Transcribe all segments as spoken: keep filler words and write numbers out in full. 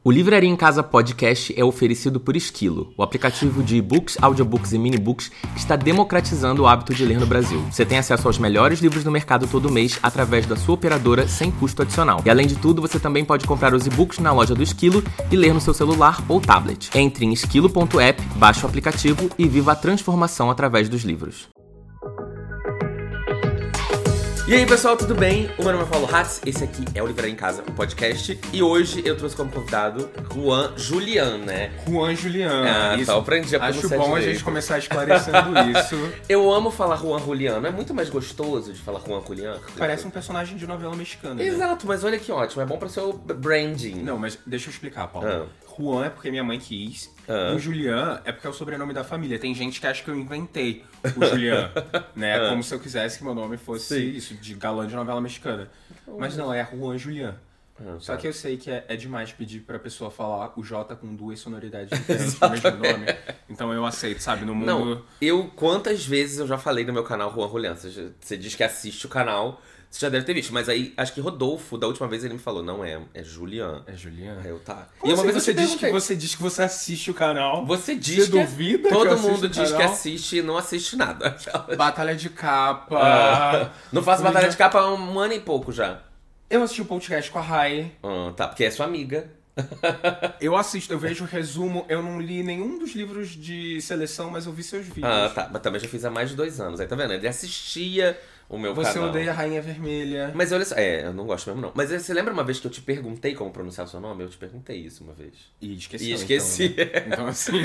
O Livraria em Casa Podcast é oferecido por Esquilo, o aplicativo de e-books, audiobooks e minibooks que está democratizando o hábito de ler no Brasil. Você tem acesso aos melhores livros do mercado todo mês através da sua operadora sem custo adicional. E além de tudo, você também pode comprar os e-books na loja do Esquilo e ler no seu celular ou tablet. Entre em esquilo ponto app, baixe o aplicativo e viva a transformação através dos livros. E aí pessoal, tudo bem? O meu nome é Paulo Hatz, esse aqui é o Livraria em Casa, o podcast. E hoje eu trouxe como convidado Juan Julián, né? Juan Julián. Ah, isso. tá, eu aprendi a Acho pronunciar bom a direito. gente começar esclarecendo isso. Eu amo falar Juan Julián, não é muito mais gostoso de falar Juan Julián? Parece um personagem de novela mexicana, né? Exato, mas olha que ótimo, é bom pra seu branding. Não, mas deixa eu explicar, Paulo. Ah. Juan é porque minha mãe quis. Ah. O Julián é porque é o sobrenome da família. Tem gente que acha que eu inventei o Julián, né? Ah. Como se eu quisesse que meu nome fosse Sim. isso, de galã de novela mexicana. Mas não, é Juan Julián. Ah, Só tá. que eu sei que é, é demais pedir pra pessoa falar o J com duas sonoridades diferentes do mesmo nome. Então eu aceito, sabe? No mundo... Não, eu, quantas vezes eu já falei no meu canal Juan Julián? Você, já- você diz que assiste o canal, você já deve ter visto. Mas aí, acho que Rodolfo, da última vez, ele me falou, não é, é Julián. É Julián? Aí eu, tá. Como e uma assim vez você eu te diz que perguntei. você diz que você assiste o canal? Você diz Você que duvida que todo eu assisto mundo o diz que canal? assiste e não assiste nada. Batalha de capa. Ah, não faço Hoje- batalha de capa há um ano e pouco já. Eu assisti o podcast com a Rai. Ah, tá, porque é sua amiga. Eu assisto, eu vejo o resumo. Eu não li nenhum dos livros de seleção, mas eu vi seus vídeos. Ah, tá. Mas também já fiz há mais de dois anos. Aí tá vendo? Ele assistia o meu Você canal. odeia a Rainha Vermelha. Mas olha só, é, eu não gosto mesmo não. Mas você lembra uma vez que eu te perguntei como pronunciar o seu nome? Eu te perguntei isso uma vez. E esqueci. E esqueci. Então, né? Então assim.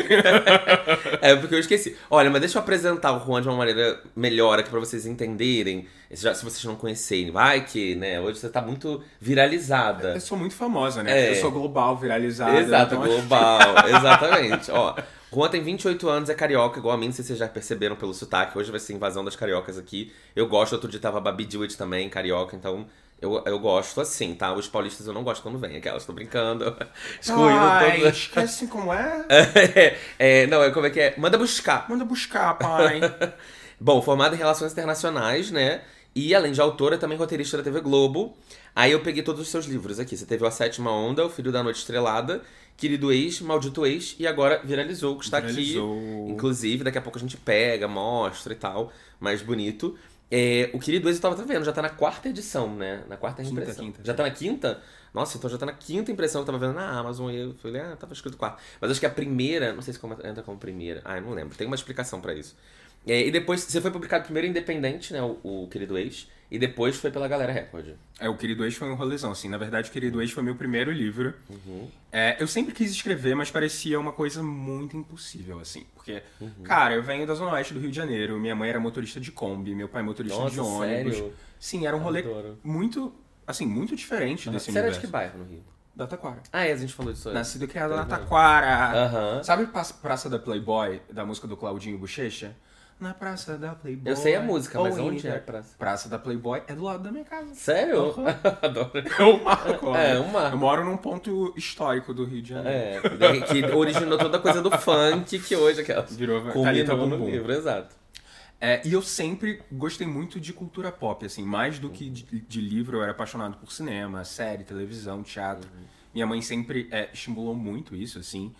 É, porque eu esqueci. Olha, mas deixa eu apresentar o Juan de uma maneira melhor aqui pra vocês entenderem. Já, se vocês não conhecerem. Vai que, né, hoje você tá muito viralizada. Eu sou muito famosa, né? É. Eu sou global, viralizada. Exato, então- global. Exatamente. Ó, Juan tem vinte e oito anos, é carioca, igual a mim, não sei se vocês já perceberam pelo sotaque. Hoje vai ser invasão das cariocas aqui. Eu gosto, outro dia tava a Babi Dewitt também, carioca, então eu, eu gosto assim, tá? Os paulistas eu não gosto quando vem, aquelas, tô brincando. Excluindo Ai, todas. esquece como é. É, é, não, é como é que é? Manda buscar. Manda buscar, pai. Bom, formada em Relações Internacionais, né? E além de autora, também roteirista da T V Globo. Aí eu peguei todos os seus livros aqui. Você teve A Sétima Onda, O Filho da Noite Estrelada, Querido Ex, Maldito Ex e agora Viralizou, que está Viralizou. aqui. Inclusive, daqui a pouco a gente pega, mostra e tal. Mais bonito. É, o Querido Ex eu tava vendo, já tá na quarta edição, né? Na quarta Quinta, impressão. quinta. Já tá na quinta? Nossa, então já tá na quinta impressão que eu tava vendo na Amazon. E eu falei, ah, tava escrito quarta. Mas acho que a primeira, não sei se como- entra como primeira. Ah, eu não lembro. Tem uma explicação pra isso. É, e depois, você foi publicado primeiro independente, né? O, o Querido Ex. E depois foi pela Galera Record. É, o Querido Ex foi um rolezão, assim. Na verdade, o Querido Ex foi meu primeiro livro. Uhum. É, eu sempre quis escrever, mas parecia uma coisa muito impossível, assim. Porque, Uhum. cara, eu venho da Zona Oeste do Rio de Janeiro. Minha mãe era motorista de Kombi, meu pai é motorista Nossa, de ônibus. sério? Sim, era um rolê Adoro. muito, assim, muito diferente desse Você era de universo. que bairro no Rio? Da Taquara. Ah, é, a gente falou disso aí. Nascido e criado na Verdade. Taquara. Aham. Sabe Praça, Praça da Playboy, da música do Claudinho Bochecha? Na Praça da Playboy. Eu sei a música, mas ou onde in- é a praça? Praça da Playboy é do lado da minha casa. Sério? Uhum. Adoro. É um marco. É, olha. um marco. Eu moro num ponto histórico do Rio de Janeiro. É, que originou toda a coisa do funk que hoje aquela Virou culminou Thalita no Bumbum. livro, exato. É, e eu sempre gostei muito de cultura pop, assim, mais do que de, de livro, eu era apaixonado por cinema, série, televisão, teatro. Minha mãe sempre é, estimulou muito isso, assim.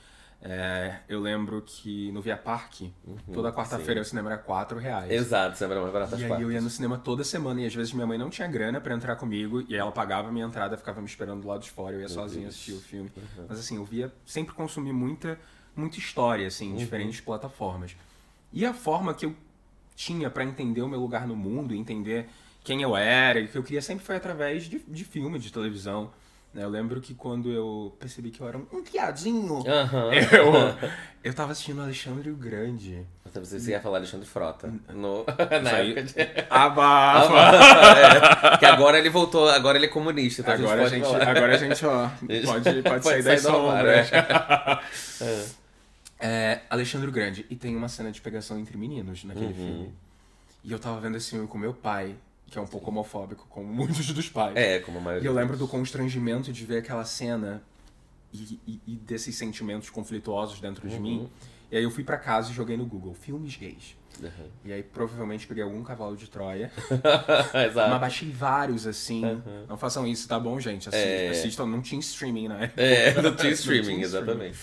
É, eu lembro que no Via Parque, toda quarta-feira o cinema era quatro reais. Exato, sempre era mais barato as E aí quartas. eu ia no cinema toda semana e às vezes minha mãe não tinha grana pra entrar comigo e ela pagava a minha entrada, ficava me esperando do lado de fora, eu ia sozinho assistir o filme. Mas assim, eu via, sempre consumi muita, muita história, assim, em diferentes plataformas. E a forma que eu tinha pra entender o meu lugar no mundo, entender quem eu era, e que eu queria sempre foi através de, de filme, de televisão. né? Eu lembro que quando eu percebi que eu era um, um viadinho, Aham. eu, eu tava assistindo Alexandre o Grande. Até você ia falar Alexandre Frota. No... Na Isso aí- época de... Abafa! É, que agora ele voltou, agora ele é comunista. Então Agora a a gente, gente pode falar. agora a gente, ó, pode, pode, sair das do armário, sombras. É, Alexandre o Grande. E tem uma cena de pegação entre meninos naquele Uhum. filme. E eu tava vendo esse filme com meu pai, que é um pouco homofóbico, como muitos dos pais. É, como a E maioria. eu lembro do constrangimento de ver aquela cena e, e- e desses sentimentos conflituosos dentro de Uhum. mim. E aí eu fui pra casa e joguei no Google, filmes gays. Uhum. E aí provavelmente peguei algum cavalo de Troia. Exato. Mas baixei vários, assim. Uhum. Não façam isso, tá bom, gente? Assi- É. Assistam, não tinha streaming na época. É, não tinha Não streaming, tinha exatamente.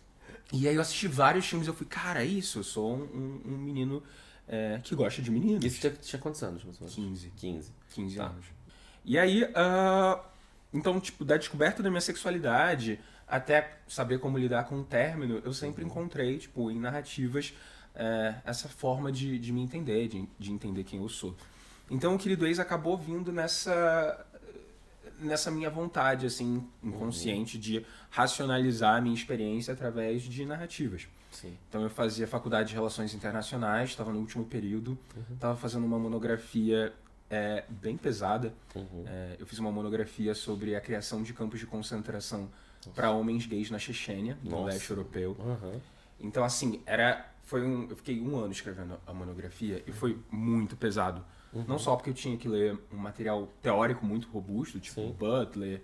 E aí eu assisti vários filmes e eu fui, cara, é isso, eu sou um, um- um menino é, que gosta de meninos. Isso tinha, tinha quantos anos, mais ou menos? quinze. quinze. quinze Tá. anos. E aí, ah, então, tipo, da descoberta da minha sexualidade até saber como lidar com o término, eu sempre encontrei, tipo, em narrativas, é, essa forma de, de me entender, de, de entender quem eu sou. Então, o Querido Ex acabou vindo nessa, nessa minha vontade, assim, inconsciente, de racionalizar a minha experiência através de narrativas. Sim. Então eu fazia faculdade de Relações Internacionais, estava no último período, estava fazendo uma monografia é, bem pesada. Uhum. É, eu fiz uma monografia sobre a criação de campos de concentração para homens gays na Chechênia, no Nossa. leste europeu. Uhum. Então assim, era, foi um, eu fiquei um ano escrevendo a monografia e foi muito pesado. Uhum. Não só porque eu tinha que ler um material teórico muito robusto, tipo Sim. Butler,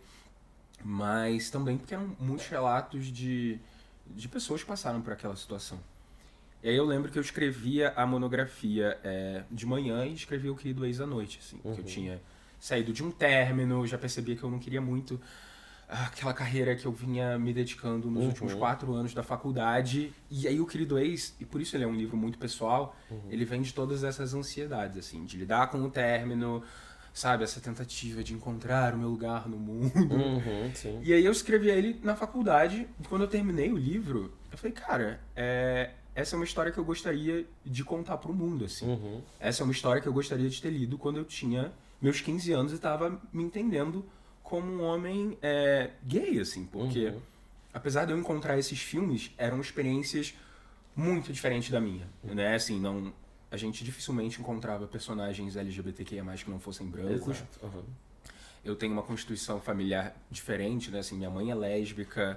mas também porque eram muitos relatos de, de pessoas que passaram por aquela situação. E aí eu lembro que eu escrevia a monografia é, de manhã e escrevia o Querido Ex à noite, assim, porque eu Uhum. tinha saído de um término, já percebia que eu não queria muito aquela carreira que eu vinha me dedicando nos Uhum. últimos quatro anos da faculdade. E aí o Querido Ex, e por isso ele é um livro muito pessoal, Uhum. ele vem de todas essas ansiedades, assim, de lidar com o término, sabe, essa tentativa de encontrar o meu lugar no mundo. Uhum, sim. E aí eu escrevi ele na faculdade, e quando eu terminei o livro, eu falei, cara, é, essa é uma história que eu gostaria de contar pro mundo, assim. Uhum. Essa é uma história que eu gostaria de ter lido quando eu tinha meus quinze anos e tava me entendendo como um homem é, gay, assim, porque Uhum. apesar de eu encontrar esses filmes, eram experiências muito diferentes da minha, né? Assim, não, a gente dificilmente encontrava personagens L G B T Q I A mais, que não fossem brancos. Exato. Uhum. Eu tenho uma constituição familiar diferente, né? Assim, minha mãe é lésbica,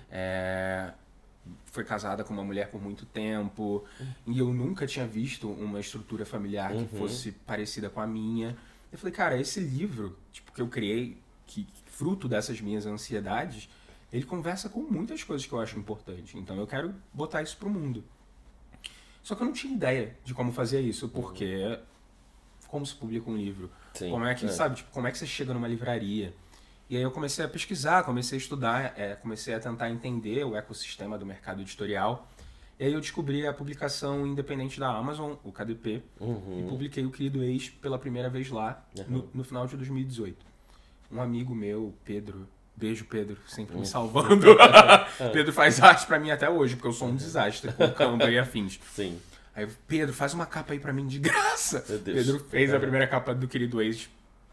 é, foi casada com uma mulher por muito tempo, e eu nunca tinha visto uma estrutura familiar que Uhum. fosse parecida com a minha. Eu falei, cara, esse livro, tipo, que eu criei, que fruto dessas minhas ansiedades, ele conversa com muitas coisas que eu acho importante. Então eu quero botar isso pro mundo. Só que eu não tinha ideia de como fazer isso, porque como se publica um livro? Sim. Como é que, É. sabe, tipo, como é que você chega numa livraria? E aí eu comecei a pesquisar, comecei a estudar, é, comecei a tentar entender o ecossistema do mercado editorial. E aí eu descobri a publicação independente da Amazon, o K D P, Uhum. e publiquei o Querido Ex pela primeira vez lá, Uhum. no, no final de dois mil e dezoito. Um amigo meu, Pedro, beijo Pedro, sempre Uhum. me salvando. Pedro faz arte pra mim até hoje, porque eu sou um desastre com Canva e afins. Sim. Aí eu, Pedro, faz uma capa aí pra mim de graça. Meu Deus. Pedro fez É. a primeira capa do Querido Ex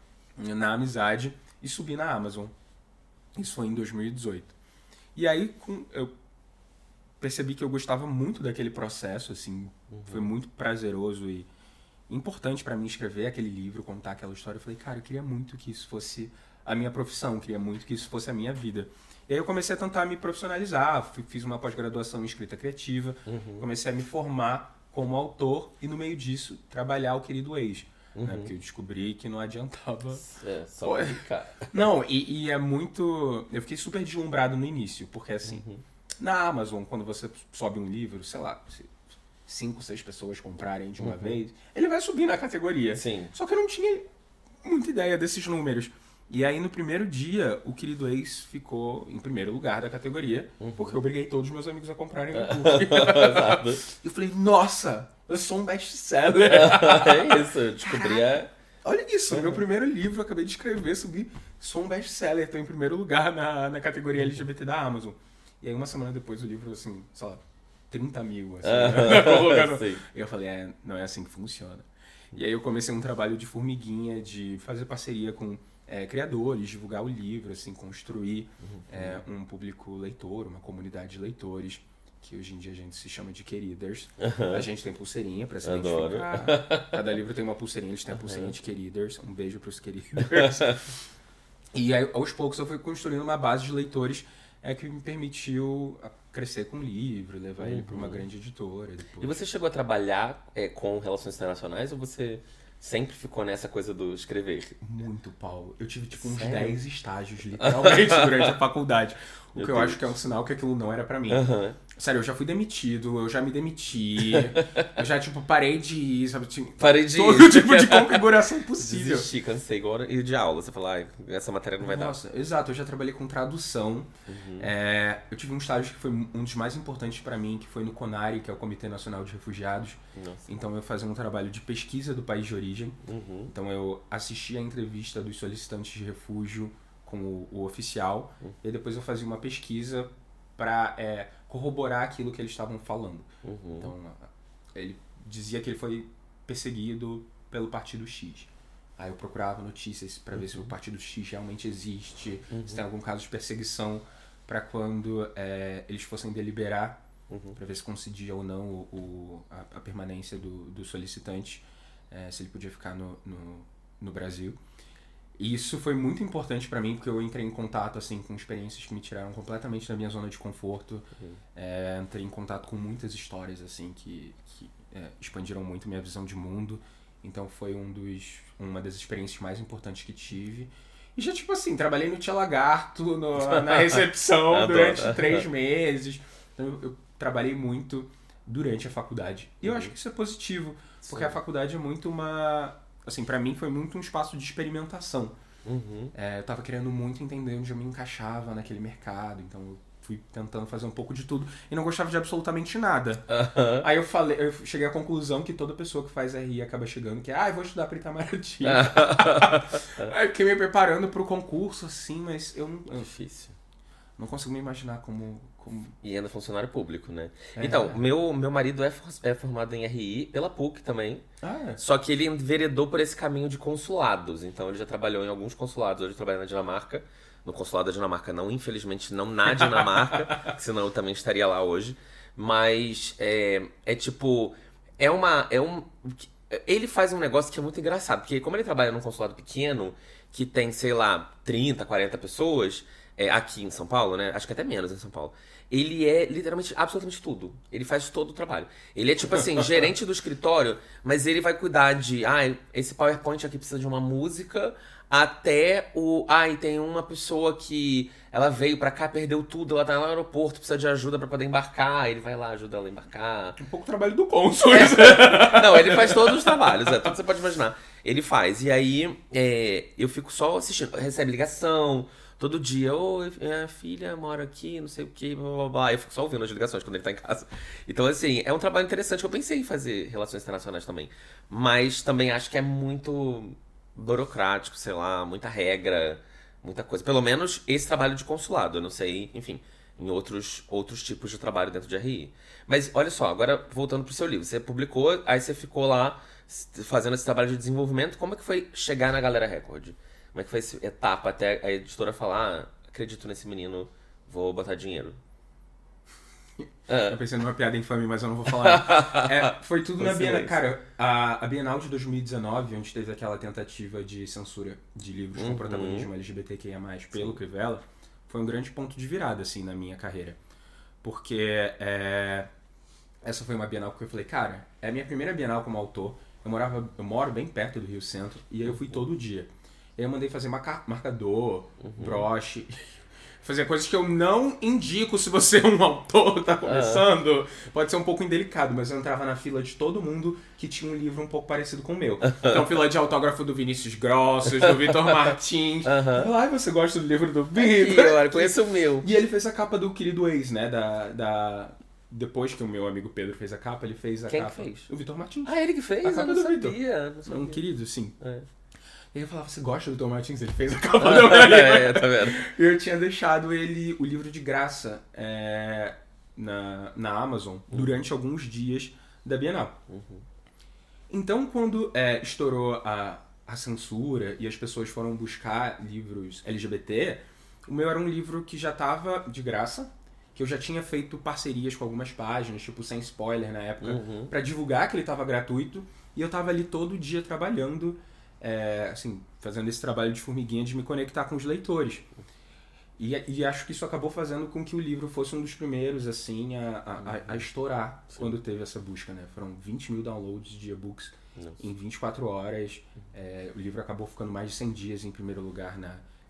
na Amizade e subi na Amazon. Isso foi em dois mil e dezoito. E aí com, eu percebi que eu gostava muito daquele processo, assim, foi muito prazeroso e importante pra mim escrever aquele livro, contar aquela história. Eu falei, cara, eu queria muito que isso fosse a minha profissão, eu queria muito que isso fosse a minha vida. E aí eu comecei a tentar me profissionalizar, fui- fiz uma pós-graduação em escrita criativa, Uhum. comecei a me formar como autor e no meio disso trabalhar o Querido Ex, Uhum. né? Porque eu descobri que não adiantava. É, só Pô, é- publicar. Não, e, e é muito... Eu fiquei super deslumbrado no início, porque assim, Uhum. na Amazon, quando você sobe um livro, sei lá, se cinco, seis pessoas comprarem de uma Uhum. vez, ele vai subir na categoria. Sim. Só que eu não tinha muita ideia desses números. E aí, no primeiro dia, o Querido Ex ficou em primeiro lugar da categoria, Uhum. porque eu obriguei todos os meus amigos a comprarem o curso. Exato. Eu falei, nossa, eu sou um best-seller. É isso, eu descobri a... Olha isso, Uhum. meu primeiro livro, eu acabei de escrever, subi, sou um best-seller, tô em primeiro lugar na, na categoria L G B T da Amazon. E aí, uma semana depois, o livro, assim, sei lá, trinta mil, assim, né? Colocando. Sim. E eu falei, é, não é assim que funciona. E aí eu comecei um trabalho de formiguinha, de fazer parceria com é, criadores, divulgar o livro, assim, construir é, um público leitor, uma comunidade de leitores, que hoje em dia a gente se chama de queriders. A gente tem pulseirinha pra se Adoro. identificar. Cada livro tem uma pulseirinha, eles têm a pulseirinha de queriders. Um beijo pros queriders. E aí, aos poucos, eu fui construindo uma base de leitores é, que me permitiu a- crescer com o livro, levar ele para uma grande editora. Depois. E você chegou a trabalhar é, com relações internacionais ou você sempre ficou nessa coisa do escrever? Muito, Paulo. Eu tive tipo uns Sério? dez estágios, literalmente, durante a faculdade. O Meu que eu Deus. acho que é um sinal que aquilo não era pra mim. Aham. Sério, eu já fui demitido, eu já me demiti, eu já, tipo, parei de ir, sabe? Tipo, Parei de todo ir. tipo de configuração possível. Desisti, cansei. Igual ir de aula. Você fala, ai, essa matéria não vai Nossa, dar. exato. Eu já trabalhei com tradução. Uhum. É, eu tive um estágio que foi um dos mais importantes pra mim, que foi no CONARE, que é o Comitê Nacional de Refugiados. Nossa. Então eu fazia um trabalho de pesquisa do país de origem. Uhum. Então eu assistia a entrevista dos solicitantes de refúgio com o, o oficial. Uhum. E depois eu fazia uma pesquisa pra é, corroborar aquilo que eles estavam falando. Uhum. Então ele dizia que ele foi perseguido pelo Partido X. Aí eu procurava notícias para ver uhum. se o Partido X realmente existe, uhum. se tem algum caso de perseguição, para quando é, eles fossem deliberar, uhum. para ver se concedia ou não o, o, a, a permanência do, do solicitante, é, se ele podia ficar no, no, no Brasil. E isso foi muito importante para mim, porque eu entrei em contato assim, com experiências que me tiraram completamente da minha zona de conforto. Uhum. É, entrei em contato com muitas histórias assim, que, que é, expandiram muito minha visão de mundo. Então foi um dos, uma das experiências mais importantes que tive. E já, tipo assim, trabalhei no Tia Lagarto, no, na recepção durante três meses. Então eu, eu trabalhei muito durante a faculdade. E eu uhum. acho que isso é positivo, porque Sim. a faculdade é muito uma... Assim, pra mim foi muito um espaço de experimentação. Uhum. É, eu tava querendo muito entender onde eu me encaixava naquele mercado, então eu fui tentando fazer um pouco de tudo e não gostava de absolutamente nada. Uhum. Aí eu falei, eu cheguei à conclusão que toda pessoa que faz R I acaba chegando, que é, ah, eu vou estudar pra Itamaraty. Aí eu fiquei me preparando pro concurso, assim, mas eu não... Difícil. Não consigo me imaginar como... como... E ainda funcionário público, né? É. Então, meu, meu marido é, é formado em R I pela P U C também. Ah, é. Só que ele enveredou por esse caminho de consulados. Então ele já trabalhou em alguns consulados. Hoje ele trabalha na Dinamarca. No consulado da Dinamarca não, infelizmente não na Dinamarca. Senão eu também estaria lá hoje. Mas é, é tipo... É uma... É um, ele faz um negócio que é muito engraçado. Porque como ele trabalha num consulado pequeno, que tem, sei lá, trinta, quarenta pessoas... É, aqui em São Paulo, né? Acho que até menos em São Paulo. Ele é literalmente absolutamente tudo. Ele faz todo o trabalho. Ele é tipo assim, gerente do escritório, mas ele vai cuidar de, ah, esse PowerPoint aqui precisa de uma música, até o, ah, e tem uma pessoa que ela veio pra cá, perdeu tudo, ela tá no aeroporto, precisa de ajuda pra poder embarcar, ele vai lá, ajuda ela a embarcar. Um pouco o trabalho do cônsul. É. Não, ele faz todos os trabalhos, é tudo que você pode imaginar. Ele faz. E aí, é, eu fico só assistindo, recebe ligação. Todo dia, oi, minha filha mora aqui, não sei o que, blá, blá, blá. Eu fico só ouvindo as ligações quando ele tá em casa. Então, assim, é um trabalho interessante que eu pensei em fazer relações internacionais também. Mas também acho que é muito burocrático, sei lá, muita regra, muita coisa. Pelo menos esse trabalho de consulado, eu não sei, enfim, em outros, outros tipos de trabalho dentro de R I. Mas, olha só, agora voltando pro seu livro. Você publicou, aí você ficou lá fazendo esse trabalho de desenvolvimento. Como é que foi chegar na Galera Record? Como é que foi essa etapa até a editora falar, ah, acredito nesse menino, vou botar dinheiro? Ah. Eu pensei numa piada infame, mas eu não vou falar. É, foi tudo na Bienal. Cara, a, a Bienal de dois mil e dezenove, onde teve aquela tentativa de censura de livros uhum. com protagonismo L G B T Q I A mais, pelo Sim. Crivella, foi um grande ponto de virada, assim, na minha carreira. Porque é, essa foi uma Bienal que eu falei, cara, é a minha primeira Bienal como autor. Eu, morava, eu moro bem perto do Rio Centro, e aí eu fui todo dia. Eu mandei fazer marca, marcador, uhum. broche, fazer coisas que eu não indico se você é um autor, tá começando. Uhum. Pode ser um pouco indelicado, mas eu entrava na fila de todo mundo que tinha um livro um pouco parecido com o meu. Então, fila de autógrafo do Vinícius Grossos, do Vitor Martins. Uhum. Ai, você gosta do livro do Vitor? Eu conheço o meu. E ele fez a capa do Querido Ex, né, da... da... Depois que o meu amigo Pedro fez a capa, ele fez a Quem capa... Quem fez? O Vitor Martins. Ah, ele que fez? A capa eu não do sabia, Vitor. não sabia. Um querido, sim. É. E eu falava, você gosta do Vitor Martins? Ele fez a capa do meu livro. É, tá vendo? E eu tinha deixado ele, o livro de graça é, na, na Amazon uhum. durante alguns dias da Bienal. Uhum. Então, quando é, estourou a, a censura e as pessoas foram buscar livros L G B T, o meu era um livro que já estava de graça, que eu já tinha feito parcerias com algumas páginas, tipo Sem Spoiler na época, uhum. para divulgar que ele estava gratuito, e eu estava ali todo dia trabalhando, é, assim, fazendo esse trabalho de formiguinha de me conectar com os leitores. E, e acho que isso acabou fazendo com que o livro fosse um dos primeiros, assim, a, a, a estourar Sim. quando teve essa busca, né? Foram vinte mil downloads de e-books Nossa. Em vinte e quatro horas. É, o livro acabou ficando mais de cem dias em primeiro lugar na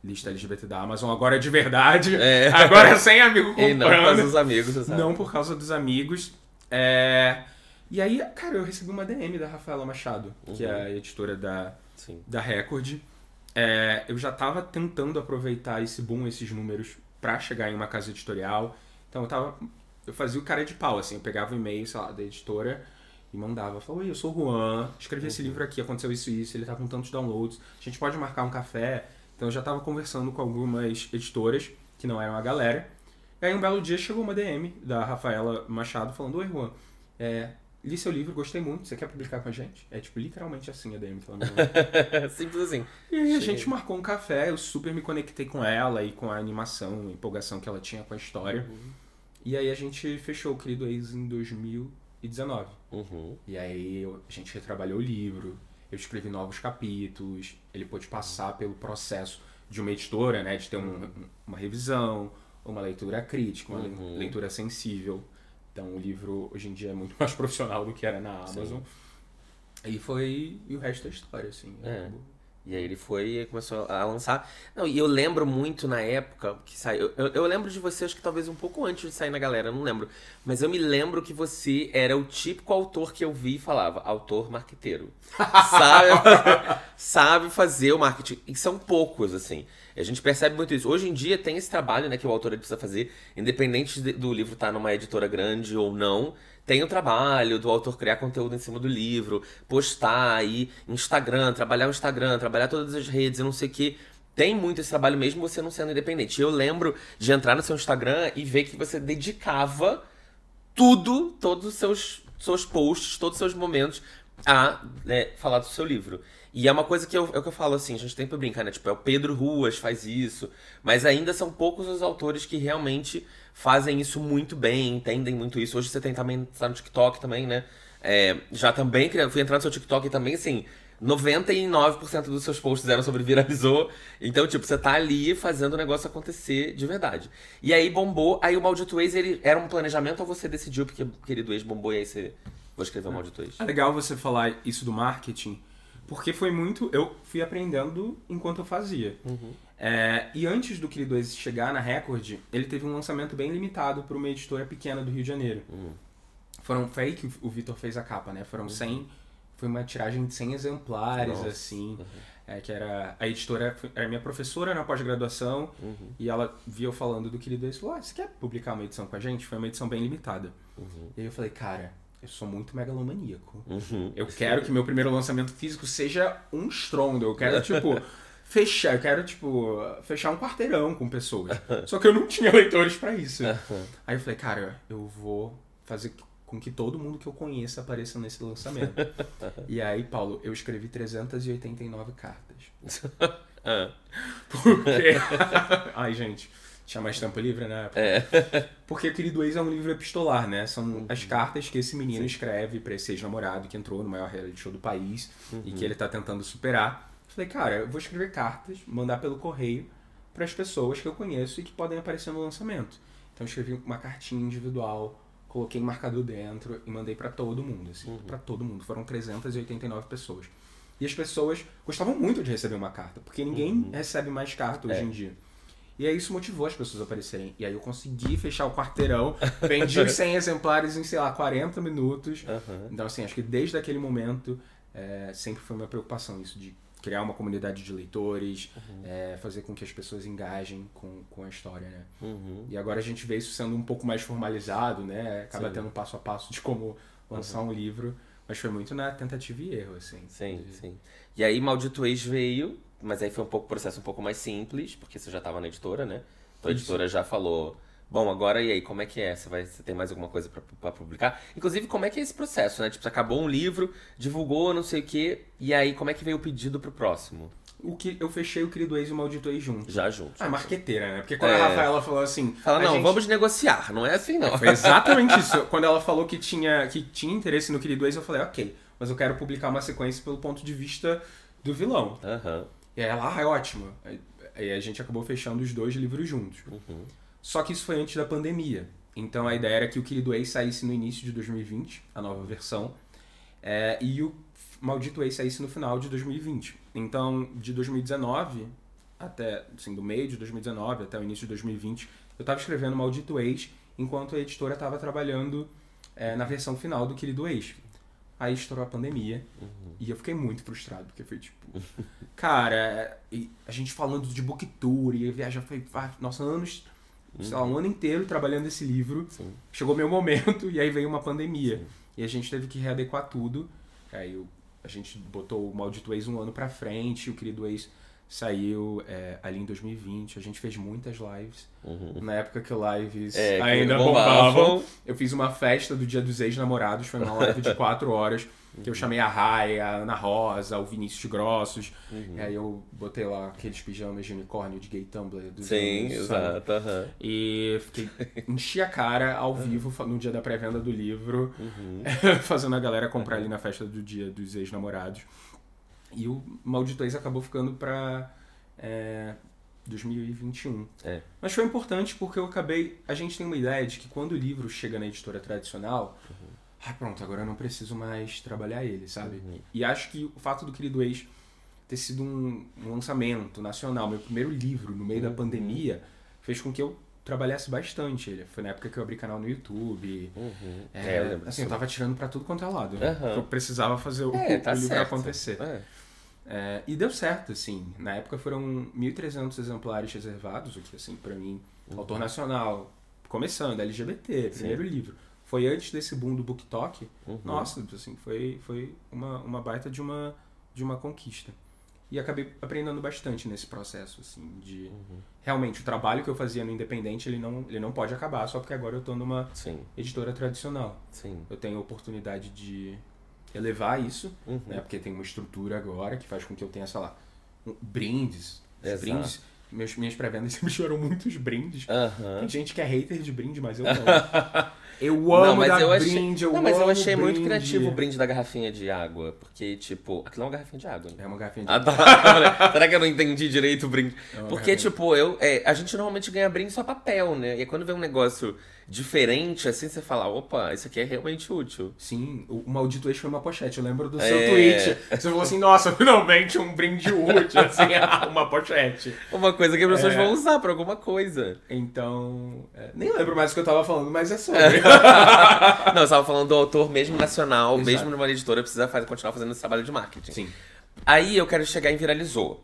lista L G B T da Amazon, agora de verdade, É. agora sem amigo comprando. E não por causa dos amigos, sabe? Não por causa dos amigos. É... E aí, cara, eu recebi uma D M da Rafaela Machado, uhum. que é a editora da, da Record. É, eu já tava tentando aproveitar esse boom, esses números, pra chegar em uma casa editorial. Então eu tava... Eu fazia o cara de pau, assim. Eu pegava o e-mail, sei lá, da editora e mandava. Falava, oi, eu sou o Juan, escrevi uhum. esse livro aqui, aconteceu isso e isso, ele tá com tantos downloads. A gente pode marcar um café. Então eu já tava conversando com algumas editoras, que não eram a galera. E aí um belo dia chegou uma D M da Rafaela Machado falando, oi, Juan, é... li seu livro, gostei muito, você quer publicar com a gente? É tipo, literalmente assim a D M falando. Simples assim. E aí a gente marcou um café, eu super me conectei com ela e com a animação, a empolgação que ela tinha com a história. Uhum. E aí a gente fechou o Querido Ex em dois mil e dezenove. Uhum. E aí eu, a gente retrabalhou o livro, eu escrevi novos capítulos, ele pôde passar pelo processo de uma editora, né? De ter um, uma revisão, uma leitura crítica, uma uhum. leitura sensível. Então o livro hoje em dia é muito mais profissional do que era na Amazon. Sim. E foi... E o resto é história, assim. É. E aí ele foi e começou a lançar. Não, e eu lembro muito na época que saiu... Eu, eu lembro de você, acho que talvez um pouco antes de sair na galera, eu não lembro. Mas eu me lembro que você era o típico autor que eu vi e falava, autor marqueteiro. Sabe? Sabe fazer o marketing. E são poucos, assim. A gente percebe muito isso. Hoje em dia tem esse trabalho, né, que o autor precisa fazer, independente de, do livro estar numa editora grande ou não. Tem o trabalho do autor criar conteúdo em cima do livro, postar aí, Instagram, trabalhar o Instagram, trabalhar todas as redes e não sei o que. Tem muito esse trabalho mesmo você não sendo independente. Eu lembro de entrar no seu Instagram e ver que você dedicava tudo, todos os seus, seus posts, todos os seus momentos a né, falar do seu livro. E é uma coisa que eu, é o que eu falo assim, a gente tem pra brincar, né? Tipo, é o Pedro Ruas faz isso, mas ainda são poucos os autores que realmente fazem isso muito bem, entendem muito isso. Hoje você tem também, tá no TikTok também, né? É, já também, fui entrar no seu TikTok e também, assim, noventa e nove por cento dos seus posts eram sobre viralizou. Então, tipo, você tá ali fazendo o negócio acontecer de verdade. E aí bombou, aí o Maldito Ex, ele era um planejamento ou você decidiu porque o Querido Ex bombou e aí você... Vou escrever o Maldito Ex. É legal você falar isso do marketing, porque foi muito... Eu fui aprendendo enquanto eu fazia. Uhum. É, e antes do Querido Ex chegar na Record, ele teve um lançamento bem limitado para uma editora pequena do Rio de Janeiro. Uhum. Foram, foi aí que o Vitor fez a capa, né? Foram uhum. cem... Foi uma tiragem de cem exemplares, Nossa. assim. Uhum. É, que era... A editora era minha professora na pós-graduação. Uhum. E ela via eu falando do Querido Ex e falou, ah, você quer publicar uma edição com a gente? Foi uma edição bem limitada. Uhum. E aí eu falei, cara... Eu sou muito megalomaníaco. Uhum, eu quero que meu primeiro lançamento físico seja um estrondo. Eu quero, tipo, fechar. Eu quero, tipo, fechar um quarteirão com pessoas. Só que eu não tinha leitores pra isso. Uhum. Aí eu falei, cara, eu vou fazer com que todo mundo que eu conheça apareça nesse lançamento. E aí, Paulo, eu escrevi trezentas e oitenta e nove cartas. Porque... Ai, gente... Tinha mais tempo livre, né? É. Porque o Querido Ex é um livro epistolar, né? São uhum. as cartas que esse menino Sim. escreve pra esse ex-namorado que entrou no maior reality show do país uhum. e que ele tá tentando superar. Falei, cara, eu vou escrever cartas, mandar pelo correio pras pessoas que eu conheço e que podem aparecer no lançamento. Então eu escrevi uma cartinha individual, coloquei marcador dentro e mandei pra todo mundo, assim, uhum. pra todo mundo. Foram trezentas e oitenta e nove pessoas. E as pessoas gostavam muito de receber uma carta, porque ninguém uhum. recebe mais carta hoje é. em dia. E aí isso motivou as pessoas a aparecerem. E aí eu consegui fechar o quarteirão, vendi os cem exemplares em, sei lá, quarenta minutos. Uhum. Então, assim, acho que desde aquele momento é, sempre foi uma preocupação isso de criar uma comunidade de leitores, uhum. é, fazer com que as pessoas engajem com, com a história, né? Uhum. E agora a gente vê isso sendo um pouco mais formalizado, né? Acaba sim. tendo um passo a passo de como lançar uhum. um livro. Mas foi muito na tentativa e erro, assim. Sim, de... sim. E aí Maldito Ex veio... Mas aí foi um pouco, processo um pouco mais simples, porque você já estava na editora, né? Então a editora já falou, bom, agora e aí, como é que é? Você, vai, você tem mais alguma coisa para publicar? Inclusive, como é que é esse processo, né? Tipo, você acabou um livro, divulgou, não sei o quê, e aí como é que veio o pedido pro próximo? O que eu fechei o Querido Ex e o Maldito Ex juntos. Já juntos. Ah, marqueteira, né? Porque quando é... a Rafaela falou assim... Fala, não, gente... vamos negociar, não é assim não. Foi exatamente isso. Quando ela falou que tinha, que tinha interesse no Querido Ex, eu falei, ok, mas eu quero publicar uma sequência pelo ponto de vista do vilão. Aham. Uhum. E aí ela, ah, é ótimo. Aí a gente acabou fechando os dois livros juntos. Uhum. Só que isso foi antes da pandemia. Então a ideia era que o Querido Ex saísse no início de dois mil e vinte, a nova versão, é, e o Maldito Ex saísse no final de dois mil e vinte. Então, de dois mil e dezenove até, assim, do meio de dois mil e dezenove até o início de dois mil e vinte, eu tava escrevendo Maldito Ex, enquanto a editora tava trabalhando é, na versão final do Querido Ex. Aí estourou a pandemia, uhum. e eu fiquei muito frustrado, porque foi tipo... cara, a gente falando de book tour, e a viagem foi... nossa, anos... Uhum. sei lá, um ano inteiro trabalhando esse livro. Sim. Chegou meu momento, e aí veio uma pandemia. Sim. E a gente teve que readequar tudo. Aí eu, a gente botou o Maldito Ex um ano pra frente, o Querido Ex saiu é, ali em dois mil e vinte. A gente fez muitas lives. Uhum. Na época que lives é, ainda bombavam. Eu fiz uma festa do Dia dos Ex-Namorados. Foi uma live de quatro horas. Uhum. Que eu chamei a Rai, a Ana Rosa, o Vinícius de Grossos. Uhum. E aí eu botei lá aqueles pijamas de unicórnio de gay Tumblr. Do Sim, anos, exato. Uhum. E fiquei, enchi a cara ao vivo no dia da pré-venda do livro. Uhum. Fazendo a galera comprar ali na festa do Dia dos Ex-Namorados. E o Maldito Ex acabou ficando pra é, dois mil e vinte e um. É. Mas foi importante porque eu acabei... A gente tem uma ideia de que quando o livro chega na editora tradicional... Uhum. Ah, pronto, agora eu não preciso mais trabalhar ele, sabe? Uhum. E acho que o fato do Querido Ex ter sido um, um lançamento nacional, meu primeiro livro no meio uhum. da pandemia, fez com que eu trabalhasse bastante ele. Foi na época que eu abri canal no YouTube. Uhum. É, é, eu assim, eu tava tirando pra tudo quanto é lado. Uhum. Eu precisava fazer o, é, tá o livro certo. acontecer. É. É, e deu certo, assim. Na época foram mil e trezentos exemplares reservados, o que, assim, pra mim, uhum. autor nacional, começando, L G B T, primeiro Sim. livro. Foi antes desse boom do BookTok. Uhum. Nossa, assim, foi, foi uma, uma baita de uma, de uma conquista. E acabei aprendendo bastante nesse processo, assim, de... Uhum. Realmente, o trabalho que eu fazia no Independente, ele não, ele não pode acabar, só porque agora eu tô numa Sim. editora tradicional. Sim. Eu tenho a oportunidade de elevar isso, uhum. né, porque tem uma estrutura agora que faz com que eu tenha, sei lá, um, brindes. Os brindes... Meus, minhas pré-vendas sempre tiveram muitos brindes. Uhum. Tem gente que é hater de brinde, mas eu não. Eu amo não, mas dar eu achei, brinde, eu não, amo mas eu achei brinde. muito criativo o brinde da garrafinha de água. Porque, tipo, aquilo é uma garrafinha de água, né? É uma garrafinha de água. Ah, tá. Será que eu não entendi direito o brinde? É porque, tipo, eu, é, a gente normalmente ganha brinde só papel, né? E aí, quando vem um negócio diferente, assim, você fala, opa, isso aqui é realmente útil. Sim, o Maldito Ex foi uma pochete. Eu lembro do seu é... tweet. Você falou assim, nossa, finalmente um brinde útil, assim, uma pochete. Uma coisa que as pessoas é... vão usar pra alguma coisa. Então, é, nem lembro mais o que eu tava falando, mas é sobre. Não, eu tava falando do autor mesmo nacional, Exato. mesmo numa editora, precisa fazer, continuar fazendo esse trabalho de marketing. Sim. Aí eu quero chegar em Viralizou.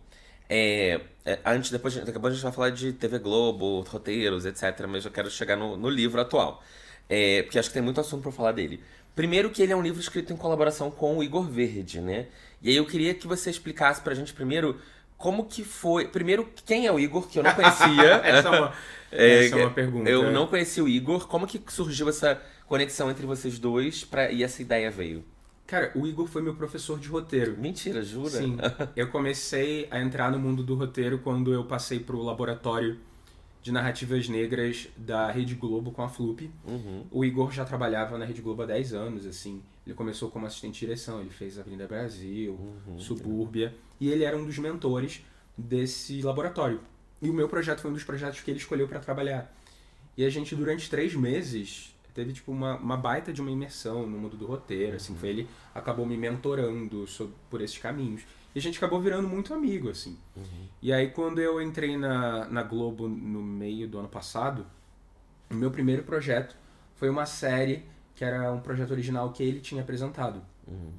É, é, antes, depois, daqui a pouco a gente vai falar de T V Globo, roteiros, etcétera. Mas eu quero chegar no, no livro atual. É, porque acho que tem muito assunto pra falar dele. Primeiro que ele é um livro escrito em colaboração com o Igor Verde, né? E aí eu queria que você explicasse pra gente primeiro como que foi... Primeiro, quem é o Igor, que eu não conhecia. Essa é uma, é, essa é uma pergunta. Eu não conhecia o Igor. Como que surgiu essa conexão entre vocês dois pra, e essa ideia veio? Cara, o Igor foi meu professor de roteiro. Mentira, jura? Sim. Eu comecei a entrar no mundo do roteiro quando eu passei pro laboratório de narrativas negras da Rede Globo com a Flup. Uhum. O Igor já trabalhava na Rede Globo há dez anos, assim. Ele começou como assistente de direção, ele fez Avenida Brasil, uhum, Subúrbia, é. E ele era um dos mentores desse laboratório. E o meu projeto foi um dos projetos que ele escolheu para trabalhar. E a gente, durante três meses, teve tipo uma, uma baita de uma imersão no mundo do roteiro, assim. Foi ele acabou me mentorando sobre, por esses caminhos. E a gente acabou virando muito amigo, assim. Uhum. E aí, quando eu entrei na, na Globo no meio do ano passado, o meu primeiro projeto foi uma série que era um projeto original que ele tinha apresentado. Uhum.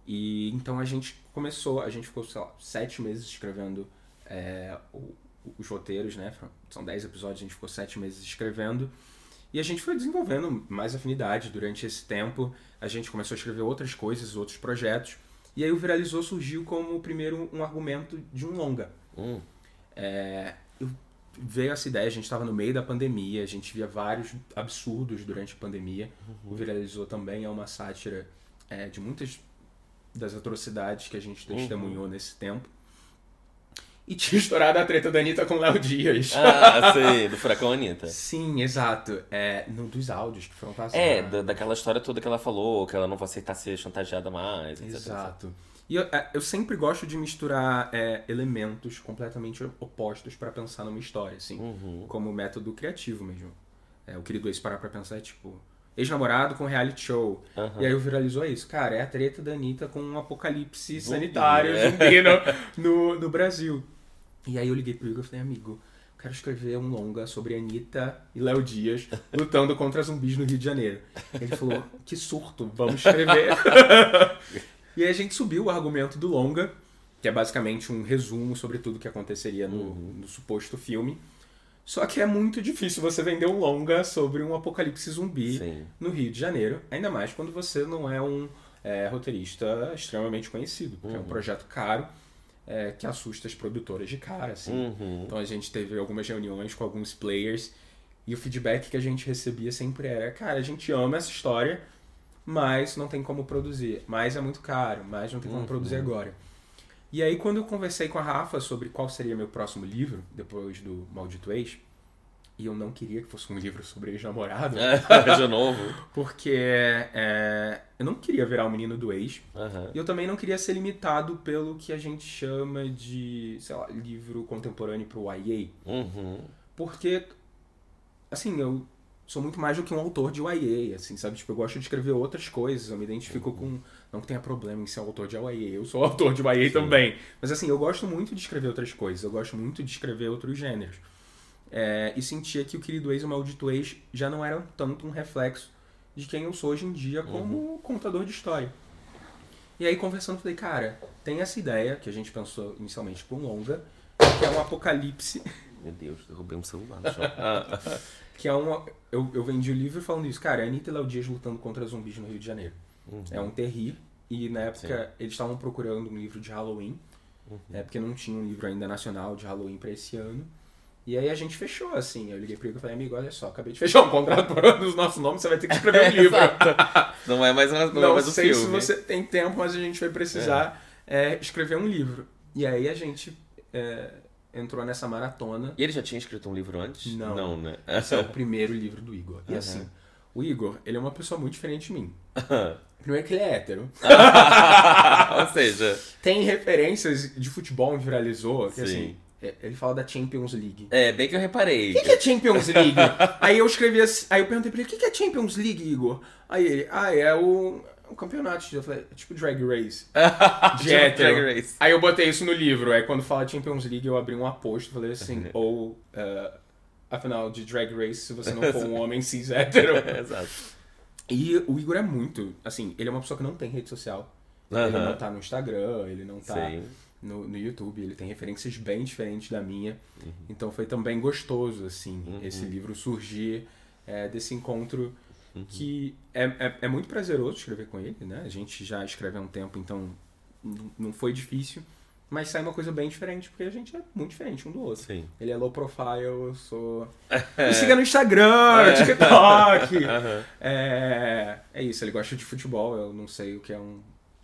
E então a gente começou, a gente ficou, sei lá, sete meses escrevendo é, o, os roteiros, né? São dez episódios, a gente ficou sete meses escrevendo. E a gente foi desenvolvendo mais afinidade durante esse tempo. A gente começou a escrever outras coisas, outros projetos. E aí o Viralizou surgiu como, primeiro, um argumento de um longa. Hum. É, eu, veio essa ideia, a gente estava no meio da pandemia, a gente via vários absurdos durante a pandemia. Uhum. O Viralizou também é uma sátira é, de muitas das atrocidades que a gente testemunhou uhum. nesse tempo. E tinha estourado a treta da Anitta com o Léo Dias. Ah, sei, do Furacão Anitta. Sim, exato. É, no, dos áudios que foram passados. É, da, daquela história toda que ela falou, que ela não vai aceitar ser chantageada mais, etcétera. Exato. E eu, eu sempre gosto de misturar é, elementos completamente opostos para pensar numa história, assim. Uhum. Como método criativo mesmo. É, o Querido Ex parar pra pensar é tipo... Ex-namorado com reality show. Uhum. E aí o Viralizou isso. Cara, é a treta da Anitta com um apocalipse zumbi, sanitário, é. zumbi no, no, no Brasil. E aí eu liguei pro Igor e falei, amigo, quero escrever um longa sobre Anitta e Léo Dias lutando contra zumbis no Rio de Janeiro. Ele falou, que surto, vamos escrever. E aí a gente subiu o argumento do longa, que é basicamente um resumo sobre tudo que aconteceria no, uhum. no suposto filme. Só que é muito difícil você vender um longa sobre um apocalipse zumbi Sim. no Rio de Janeiro, ainda mais quando você não é um é, roteirista extremamente conhecido, porque uhum. é um projeto caro. É, que assusta as produtoras de cara, assim. Uhum. Então a gente teve algumas reuniões com alguns players e o feedback que a gente recebia sempre era, cara, a gente ama essa história, mas não tem como produzir. Mas é muito caro, mas não tem como uhum. produzir agora. E aí quando eu conversei com a Rafa sobre qual seria meu próximo livro, depois do Maldito Ex, e eu não queria que fosse um livro sobre ex-namorado. De novo. Porque é, eu não queria virar o menino do ex. Uhum. E eu também não queria ser limitado pelo que a gente chama de, sei lá, livro contemporâneo pro Y A. Uhum. Porque, assim, eu sou muito mais do que um autor de Y A, assim, sabe? Tipo, eu gosto de escrever outras coisas. Eu me identifico uhum. com... Não que tenha problema em ser autor de Y A. Eu sou autor de Y A Sim. também. Mas, assim, eu gosto muito de escrever outras coisas. Eu gosto muito de escrever outros gêneros. É, e sentia que o Querido Ex e o Maldito Ex já não eram tanto um reflexo de quem eu sou hoje em dia como uhum. contador de história. E aí, conversando, falei, cara, tem essa ideia que a gente pensou inicialmente para um longa, que é um apocalipse... Meu Deus, derrubei um celular. que é um... Eu, eu vendi o livro falando isso, cara, Anitta e Léo Dias lutando contra zumbis no Rio de Janeiro. Uhum. É um terri, e na época Sim. eles estavam procurando um livro de Halloween, uhum. é, porque não tinha um livro ainda nacional de Halloween para esse ano. E aí a gente fechou, assim. Eu liguei pro Igor e falei, amigo, olha só, acabei de fechar um contrato nos nossos nomes, você vai ter que escrever um livro. Não é mais, uma, não não é mais um sei filme. se você tem tempo, mas a gente vai precisar é. É, escrever um livro. E aí a gente é, entrou nessa maratona. E ele já tinha escrito um livro antes? Não. Não, né? Esse é o primeiro livro do Igor. E uhum. assim, o Igor, ele é uma pessoa muito diferente de mim. Primeiro que ele é hétero. Ou seja... Tem referências de futebol que viralizou, que Sim. assim... Ele fala da Champions League. É, bem que eu reparei. O que, que é Champions League? Aí eu escrevi assim, aí eu perguntei pra ele, o que, que é Champions League, Igor? Aí ele, ah, é o, o campeonato. Eu falei, é tipo Drag Race. De tipo hétero. Drag Race. Aí eu botei isso no livro. Aí quando fala Champions League, eu abri um aposto, falei assim, ou, uh, afinal, de Drag Race, se você não for um homem cis hétero. Exato. E o Igor é muito, assim, ele é uma pessoa que não tem rede social. Uhum. Ele não tá no Instagram, ele não tá... Sim. No, no YouTube, ele tem referências bem diferentes da minha, uhum. então foi também gostoso, assim, uhum. esse livro surgir é, desse encontro uhum. que é, é, é muito prazeroso escrever com ele, né? A gente já escreve há um tempo, então não foi difícil, mas sai uma coisa bem diferente, porque a gente é muito diferente um do outro. Sim. Ele é low profile, eu sou... Me siga no Instagram, no TikTok! uhum. é... é isso, ele gosta de futebol, eu não sei o que é um...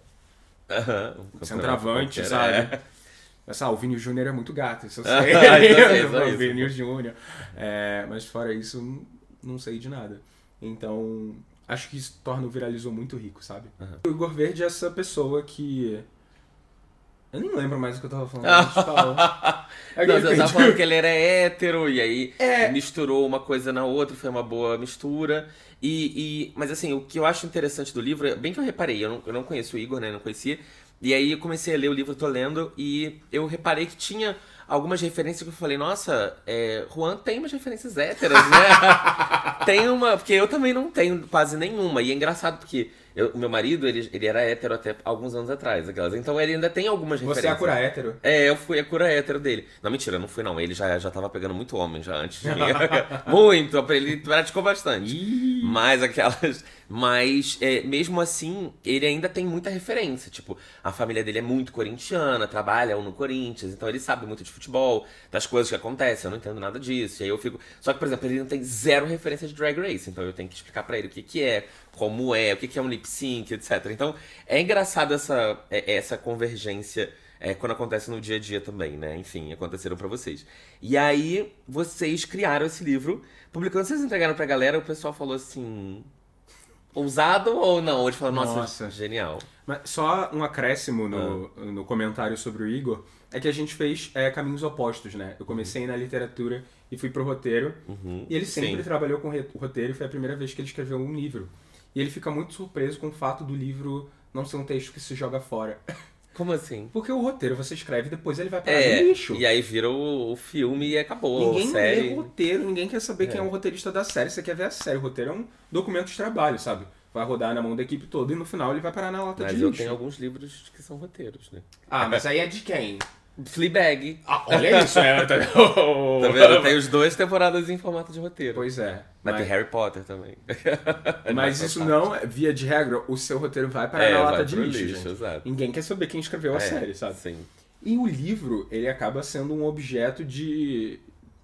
Uhum. Um centroavante, sabe? É. Essa, ah, o Vinícius Júnior é muito gato, isso eu sei. Ah, o Vinícius Júnior. É, mas fora isso, não, não sei de nada. Então, acho que isso torna o Viralizou muito rico, sabe? Uhum. O Igor Verde é essa pessoa que... Eu nem lembro mais o que eu tava falando. A gente falou. Não, você tava falando que ele era hétero, e aí é. misturou uma coisa na outra, foi uma boa mistura. E, e, mas assim, o que eu acho interessante do livro, bem que eu reparei, eu não, eu não conheço o Igor, né, não conhecia, e aí eu comecei a ler o livro, tô lendo, e eu reparei que tinha algumas referências que eu falei, nossa, é, Juan tem umas referências héteras, né? Tem uma, porque eu também não tenho quase nenhuma, e é engraçado porque eu, o meu marido, ele, ele era hétero até alguns anos atrás, aquelas, então ele ainda tem algumas referências. Você é a cura hétero? É, eu fui a cura hétero dele. Não, mentira, não fui não, ele já, já tava pegando muito homem já antes de mim. Muito, ele praticou bastante. Mas aquelas... Mas, é, mesmo assim, ele ainda tem muita referência. Tipo, a família dele é muito corintiana, trabalham no Corinthians, então ele sabe muito de futebol, das coisas que acontecem, eu não entendo nada disso. E aí eu fico... Só que, por exemplo, ele não tem zero referência de Drag Race, então eu tenho que explicar pra ele o que que é, como é, o que que é um lip sync, etcétera. Então, é engraçado essa, essa convergência é, quando acontece no dia a dia também, né? Enfim, aconteceram pra vocês. E aí, vocês criaram esse livro, publicando, vocês entregaram pra galera, o pessoal falou assim... Ousado ou não? Eles falaram, nossa, nossa, genial. Mas só um acréscimo no, ah. no comentário sobre o Igor, é que a gente fez é, caminhos opostos, né? Eu comecei uhum. na literatura e fui pro roteiro, uhum. e ele sempre Sim. trabalhou com roteiro, e foi a primeira vez que ele escreveu um livro. E ele fica muito surpreso com o fato do livro não ser um texto que se joga fora. Como assim? Porque o roteiro você escreve e depois ele vai parar É, no lixo. e aí vira o, o filme e acabou. Ninguém a série. lê roteiro, ninguém quer saber É. quem é o roteirista da série. Você quer ver a série. O roteiro é um documento de trabalho, sabe? Vai rodar na mão da equipe toda e no final ele vai parar na lata Mas de eu lixo. tenho alguns livros que são roteiros, né? Ah, mas aí é de quem? Fleabag. Ah, olha isso, é. Tá Tá vendo? Tem as duas temporadas em formato de roteiro. Pois é. Mas, Mas, tem Harry Potter também. mas isso não, é- via de regra, o seu roteiro vai parar É, na vai lata de pro lixo, lixo, gente. exato. Ninguém quer saber quem escreveu a É, série, sabe? Sim. E o livro, ele acaba sendo um objeto de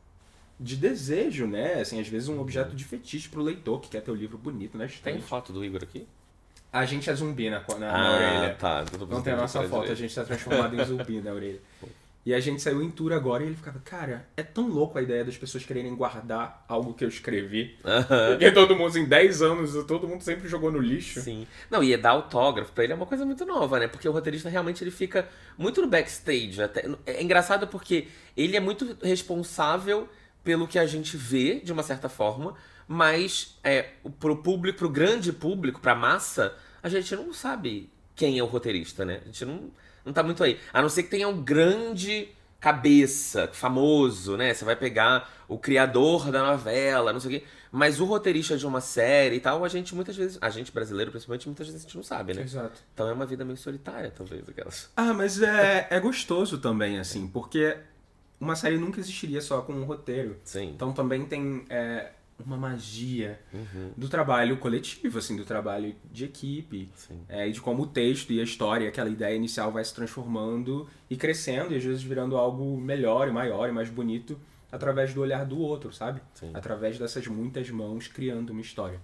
de desejo, né? Assim, às vezes um objeto de fetiche pro leitor que quer ter o livro bonito na Tem estante. foto do Igor aqui? A gente é zumbi na, na, na ah, orelha. tá. Tudo Não tem a nossa foto, a gente tá transformado em zumbi na orelha. E a gente saiu em tour agora e ele ficava, cara, é tão louco a ideia das pessoas quererem guardar algo que eu escrevi. Porque todo mundo, em dez anos, todo mundo sempre jogou no lixo. Sim. Não, e dar autógrafo pra ele é uma coisa muito nova, né? Porque o roteirista realmente ele fica muito no backstage. Até. É engraçado porque ele é muito responsável pelo que a gente vê, de uma certa forma, mas é, pro público, pro grande público, pra massa, a gente não sabe quem é o roteirista, né? A gente não, não tá muito aí. A não ser que tenha um grande cabeça, famoso, né? Você vai pegar o criador da novela, não sei o quê. Mas o roteirista de uma série e tal, a gente muitas vezes, a gente brasileiro principalmente, muitas vezes a gente não sabe, né? Exato. Então é uma vida meio solitária, talvez, aquelas. Ah, mas é, é gostoso também, assim, porque uma série nunca existiria só com um roteiro. Sim. Então também tem é, uma magia Uhum. do trabalho coletivo, assim, do trabalho de equipe. Sim. É, e de como o texto e a história, aquela ideia inicial vai se transformando e crescendo, e às vezes virando algo melhor e maior e mais bonito através do olhar do outro, sabe? Sim. Através dessas muitas mãos criando uma história.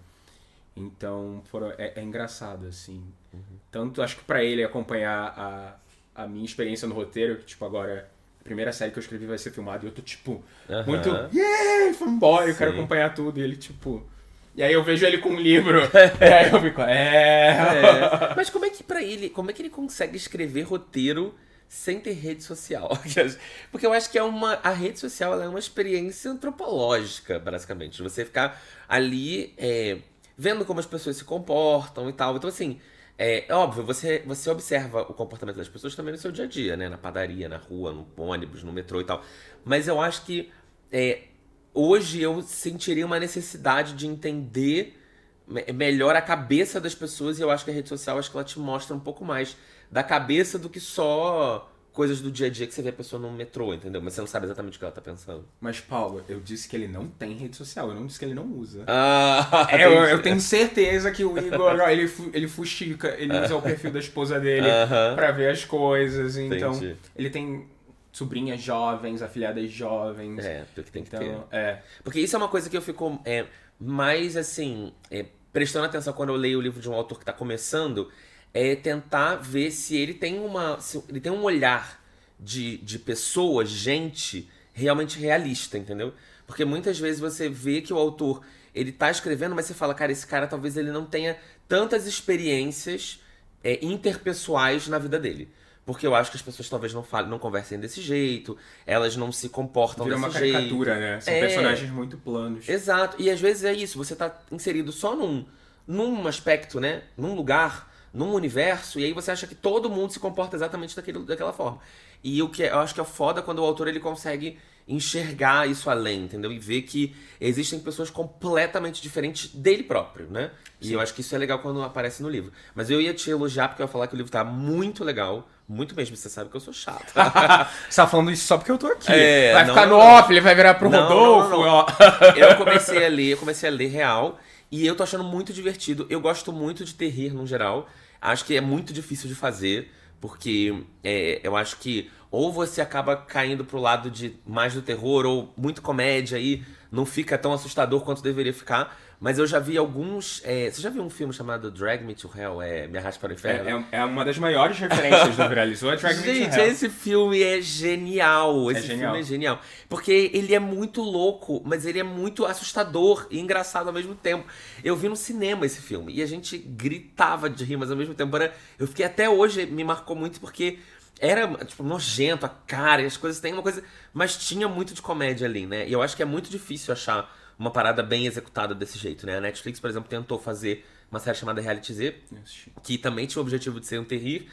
Então, foram, é, é engraçado, assim. Uhum. Tanto, acho que pra ele acompanhar a, a minha experiência no roteiro, que, tipo, agora a primeira série que eu escrevi vai ser filmada e eu tô, tipo, Aham. muito, yeah, fanboy, eu quero Sim. acompanhar tudo. E ele, tipo... E aí eu vejo ele com um livro, e aí eu fico, é... É. Mas como é que pra ele, como é que ele consegue escrever roteiro sem ter rede social? Porque eu acho que é uma, a rede social ela é uma experiência antropológica, basicamente. Você ficar ali é, vendo como as pessoas se comportam e tal. Então, assim, é óbvio, você, você observa o comportamento das pessoas também no seu dia a dia, né? Na padaria, na rua, no ônibus, no metrô e tal. Mas eu acho que é, hoje eu sentiria uma necessidade de entender me- melhor a cabeça das pessoas, e eu acho que a rede social, acho que ela te mostra um pouco mais da cabeça do que só coisas do dia a dia que você vê a pessoa no metrô, entendeu? Mas você não sabe exatamente o que ela tá pensando. Mas, Paulo, eu disse que ele não tem rede social, eu não disse que ele não usa. Ah, É, eu, eu tenho certeza que o Igor, ó, ele, fu- ele fuxica, ele usa o perfil da esposa dele Aham. pra ver as coisas, então Entendi. ele tem sobrinhas jovens, afilhadas jovens. É, porque tem que ter. Então, é. Porque isso é uma coisa que eu fico é, mais, assim, é, prestando atenção quando eu leio o livro de um autor que tá começando, é tentar ver se ele tem uma, se ele tem um olhar de, de pessoa, gente, realmente realista, entendeu? Porque muitas vezes você vê que o autor, ele tá escrevendo, mas você fala, cara, esse cara talvez ele não tenha tantas experiências é, interpessoais na vida dele. Porque eu acho que as pessoas talvez não falem, não conversem desse jeito, elas não se comportam Vira desse uma jeito. caricatura, né? São É. personagens muito planos. Exato. E às vezes é isso, você tá inserido só num, num aspecto, né? Num lugar, num universo, e aí você acha que todo mundo se comporta exatamente daquele, daquela forma. E o que é- eu acho que é foda quando o autor ele consegue enxergar isso além, entendeu? E ver que existem pessoas completamente diferentes dele próprio, né? E eu acho que isso é legal quando aparece no livro. Mas eu ia te elogiar porque eu ia falar que o livro tá muito legal, muito mesmo, você sabe que eu sou chato. Você tá falando isso só porque eu tô aqui. É, vai não, ficar não, no não. off, ele vai virar pro Não, Rodolfo. não, não, não. ó. Eu comecei a ler, eu comecei a ler real, e eu tô achando muito divertido. Eu gosto muito de terrir no geral. Acho que é muito difícil de fazer, porque é, eu acho que ou você acaba caindo pro lado de mais do terror, ou muito comédia aí, não fica tão assustador quanto deveria ficar. Mas eu já vi alguns... é, você já viu um filme chamado Drag Me to Hell? É, Me Arraste para o Inferno? É, é uma das maiores referências do Viralizou, é Drag Me to Gente, Hell. esse filme é genial. Esse genial. filme é genial. Porque ele é muito louco, mas ele é muito assustador e engraçado ao mesmo tempo. Eu vi no cinema esse filme e a gente gritava de rir, mas ao mesmo tempo era... Eu fiquei até hoje, me marcou muito porque era, tipo, nojento, a cara e as coisas. Tem uma coisa... Mas tinha muito de comédia ali, né? E eu acho que é muito difícil achar uma parada bem executada desse jeito, né? A Netflix, por exemplo, tentou fazer uma série chamada Reality Z, que também tinha o objetivo de ser um terrir,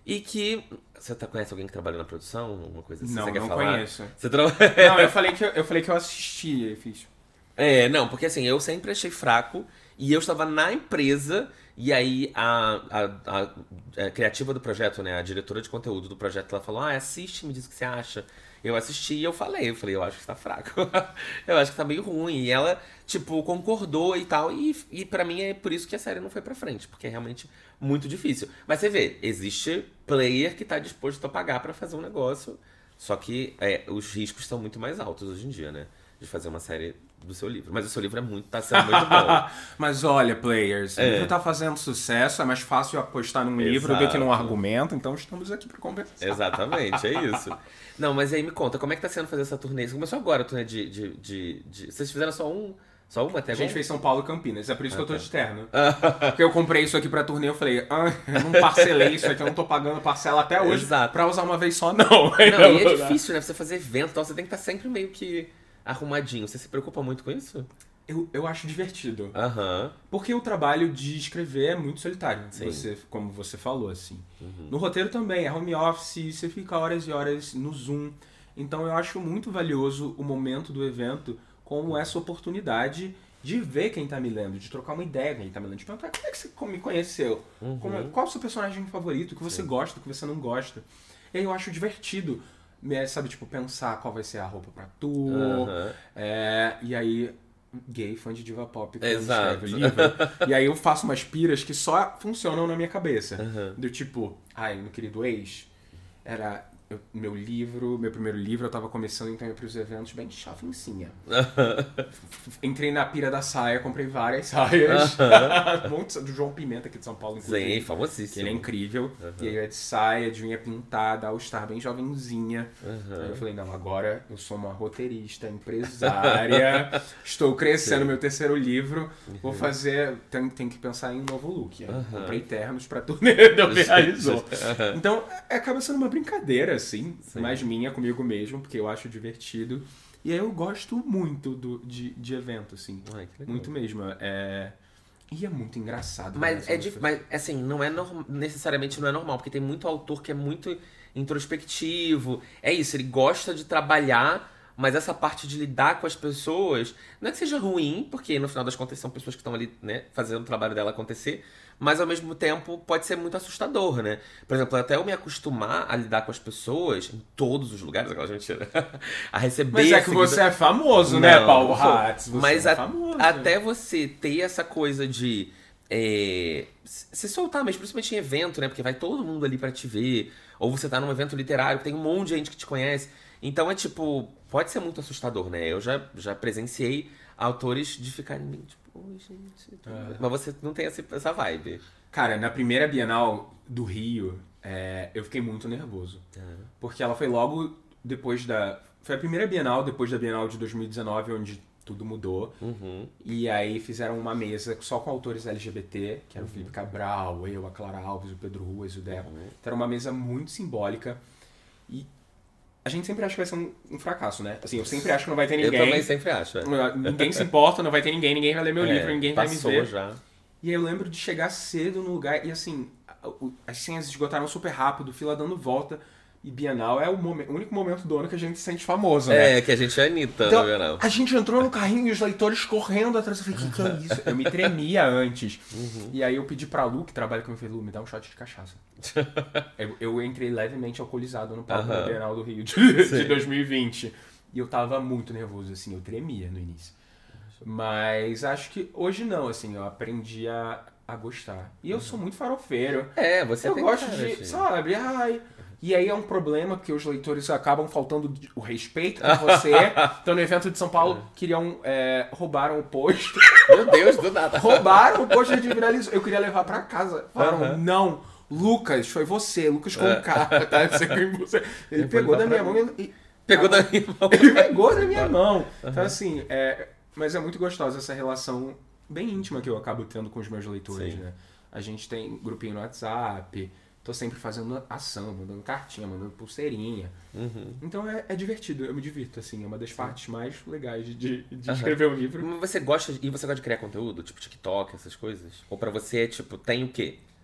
E que... Você tá, conhece alguém que trabalha na produção? Alguma coisa assim? Não, você quer não falar? conheço. Você tra... Não, eu falei que eu, eu, falei que eu assisti, fiz. É, não, porque assim, eu sempre achei fraco e eu estava na empresa e aí a, a, a, a criativa do projeto, né, a diretora de conteúdo do projeto, ela falou, ah, assiste, me diz o que você acha. Eu assisti e eu falei, eu falei, eu acho que tá fraco, eu acho que tá meio ruim. E ela, tipo, concordou e tal, e, e pra mim é por isso que a série não foi pra frente, porque é realmente muito difícil. Mas você vê, existe player que tá disposto a pagar pra fazer um negócio, só que é, os riscos são muito mais altos hoje em dia, né, de fazer uma série do seu livro. Mas o seu livro é muito, tá sendo muito bom. Mas olha, players, É. o livro tá fazendo sucesso, é mais fácil apostar num livro do que num argumento, então estamos aqui pra conversar. Exatamente, é isso. Não, mas aí me conta, como é que tá sendo fazer essa turnê? Você começou agora a turnê de, de, de, de... Vocês fizeram só um? Só uma até A agora? gente fez São Paulo e Campinas, é por isso Ah, que eu tô tá. de terno. Porque eu comprei isso aqui pra turnê, eu falei, ah, eu não parcelei isso aqui, eu não tô pagando parcela até hoje Exato. pra usar uma vez só, não. Não, e é difícil, né? Você fazer evento, então você tem que estar sempre meio que arrumadinho. Você se preocupa muito com isso? Eu, eu acho divertido. Aham. Porque o trabalho de escrever é muito solitário, Sim. você, como você falou, assim. Uhum. No roteiro também, é home office, você fica horas e horas no Zoom. Então eu acho muito valioso o momento do evento como essa oportunidade de ver quem tá me lendo, de trocar uma ideia com quem tá me lendo, de perguntar como é que você me conheceu, Uhum. como é- qual é o seu personagem favorito, o que você gosta, o que você não gosta. E aí eu acho divertido, é, sabe, tipo, pensar qual vai ser a roupa pra tu, Aham. é, e aí... Gay, fã de diva pop, que Exato. escreve livro. E aí eu faço umas piras que só funcionam na minha cabeça. Uhum. Do tipo, ai, meu querido ex, era eu- meu livro, meu primeiro livro, eu tava começando então a ir pros eventos bem chafincinha. Entrei na pira da saia, comprei várias saias. Montes do João Pimenta aqui de São Paulo, inclusive. Sim, famosíssimo. Que ele é incrível. Uhum. E aí eu ia de saia, de unha pintada, ao estar bem jovenzinha. Uhum. Aí eu falei, não, agora eu sou uma roteirista, empresária, estou crescendo, meu terceiro livro, vou fazer, tem, tem que pensar em um novo look. Aí eu comprei ternos pra turnê, deu realizou. Então, é- acaba sendo uma brincadeira, assim, Sim. mais minha comigo mesmo, porque eu acho divertido. E aí eu gosto muito do, de, de evento, assim. Ai, que legal. Muito mesmo. É... E é muito engraçado. Mas né, é dif... mas assim, não é norm... necessariamente não é normal, porque tem muito autor que é muito introspectivo. É isso, ele gosta de trabalhar, mas essa parte de lidar com as pessoas, não é que seja ruim, porque no final das contas são pessoas que estão ali, né, fazendo o trabalho dela acontecer, mas ao mesmo tempo pode ser muito assustador, né? Por exemplo, até eu me acostumar a lidar com as pessoas em todos os lugares, aquela mentira, a receber... Mas é que seguida- você é famoso, né, Não, Paulo não sou. Hatz? Você Mas é a- famoso. até você ter essa coisa de é, se soltar, mas principalmente em evento, né? Porque vai todo mundo ali pra te ver. Ou você tá num evento literário, que tem um monte de gente que te conhece. Então é tipo, pode ser muito assustador, né? Eu já, já presenciei autores de ficarem meio tipo, oi, gente. tudo bem?" Mas você não tem essa, essa vibe. Cara, na primeira Bienal do Rio, é, eu fiquei muito nervoso. Porque ela foi logo depois da... Foi a primeira Bienal, depois da Bienal de dois mil e dezenove, onde tudo mudou. Uhum. E aí fizeram uma mesa só com autores L G B T, que era o Felipe Cabral, eu, a Clara Alves, o Pedro Ruas, o Deco. Então era uma mesa muito simbólica. E a gente sempre acha que vai ser um, um fracasso, né? Assim, eu sempre acho que não vai ter Eu ninguém. também sempre acho. É. Ninguém se importa, não vai ter ninguém, ninguém vai ler meu É, livro, ninguém vai me passou ver. já. E aí eu lembro de chegar cedo no lugar e assim, a- o- as senhas esgotaram super rápido, fila dando volta. E Bienal é o, momen- o único momento do ano que a gente se sente famoso, né? É, que a gente é Anitta, Então, não é não? a gente entrou no carrinho e os leitores correndo atrás. Eu falei, o que, que é isso? Eu me tremia antes. Uhum. E aí eu pedi pra Lu, que trabalha comigo, falei, Lu, me dá um shot de cachaça. eu, eu entrei levemente alcoolizado no palco Aham. da Bienal do Rio de, de Sim. dois mil e vinte. E eu tava muito nervoso, assim, eu tremia no início. Mas acho que hoje não, assim, eu aprendi a, a gostar. E eu sou muito farofeiro. É, você Eu tem gosto cara de, sabe, ai... E aí é um problema porque os leitores acabam faltando de- o respeito com você. Então no evento de São Paulo, queriam, é, roubaram o pôster. Meu Deus, do nada. Roubaram o pôster de viralizou. Eu queria levar pra casa. Falaram, Aham. não, Lucas, foi você, Lucas com É. K, tá? Você- Ele Eu vou pegou levar da minha pra mão e... Pegou da minha mão. Ele pegou da minha mão. Então assim, é... Mas é muito gostosa essa relação bem íntima que eu acabo tendo com os meus leitores, Sim. né? A gente tem grupinho no WhatsApp, tô sempre fazendo ação, mandando cartinha, mandando pulseirinha. Uhum. Então é, é divertido, eu me divirto, assim, é uma das partes mais legais de, de, de Aham. escrever um livro. Mas você gosta, de- e você gosta de criar conteúdo? Tipo TikTok, essas coisas? Ou pra você, tipo, tem o quê?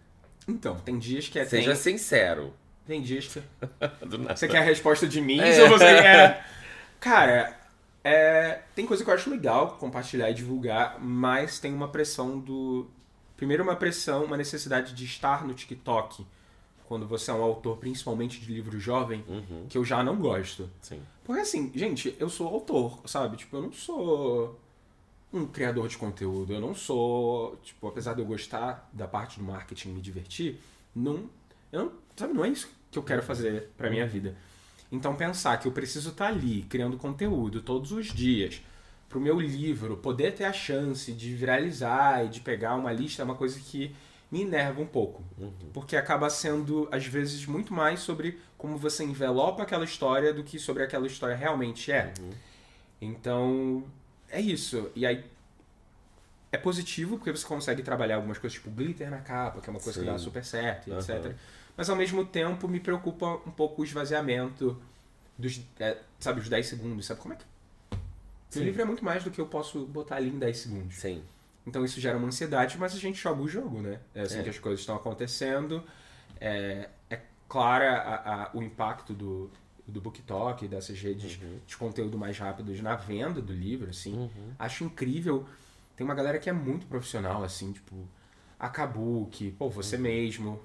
Então, tem dias que é... Seja tem... sincero. Tem dias que... Do nada. Você quer a resposta de mim É. ou você quer... Cara, é... tem coisa que eu acho legal compartilhar e divulgar, mas tem uma pressão do... Primeiro uma pressão, uma necessidade de estar no TikTok, quando você é um autor, principalmente de livro jovem, Uhum. que eu já não gosto. Sim. Porque assim, gente, eu sou autor, sabe? Tipo, eu não sou um criador de conteúdo, eu não sou... Tipo, apesar de eu gostar da parte do marketing e me divertir, não... Eu não, sabe, não é isso que eu quero fazer pra minha vida. Então pensar que eu preciso estar ali, criando conteúdo todos os dias, pro meu livro poder ter a chance de viralizar e de pegar uma lista, é uma coisa que me enerva um pouco. Uhum. Porque acaba sendo, às vezes, muito mais sobre como você envelopa aquela história do que sobre aquela história realmente é. Uhum. Então, é isso. E aí, é positivo porque você consegue trabalhar algumas coisas, tipo glitter na capa, que é uma coisa Sim. que dá super certo, e Uhum. etcétera. Mas, ao mesmo tempo, me preocupa um pouco o esvaziamento dos, é, sabe, os dez segundos. Sabe como é que... O Sim. livro é muito mais do que eu posso botar ali em dez segundos. Sim. Então isso gera uma ansiedade, mas a gente joga o jogo, né? É assim É. que as coisas estão acontecendo. É, é claro a, a, o impacto do, do BookTok, dessas redes Uhum. de conteúdo mais rápidos na venda do livro, assim. Uhum. Acho incrível. Tem uma galera que é muito profissional, assim, tipo... A Kabuki, pô, você Uhum. mesmo.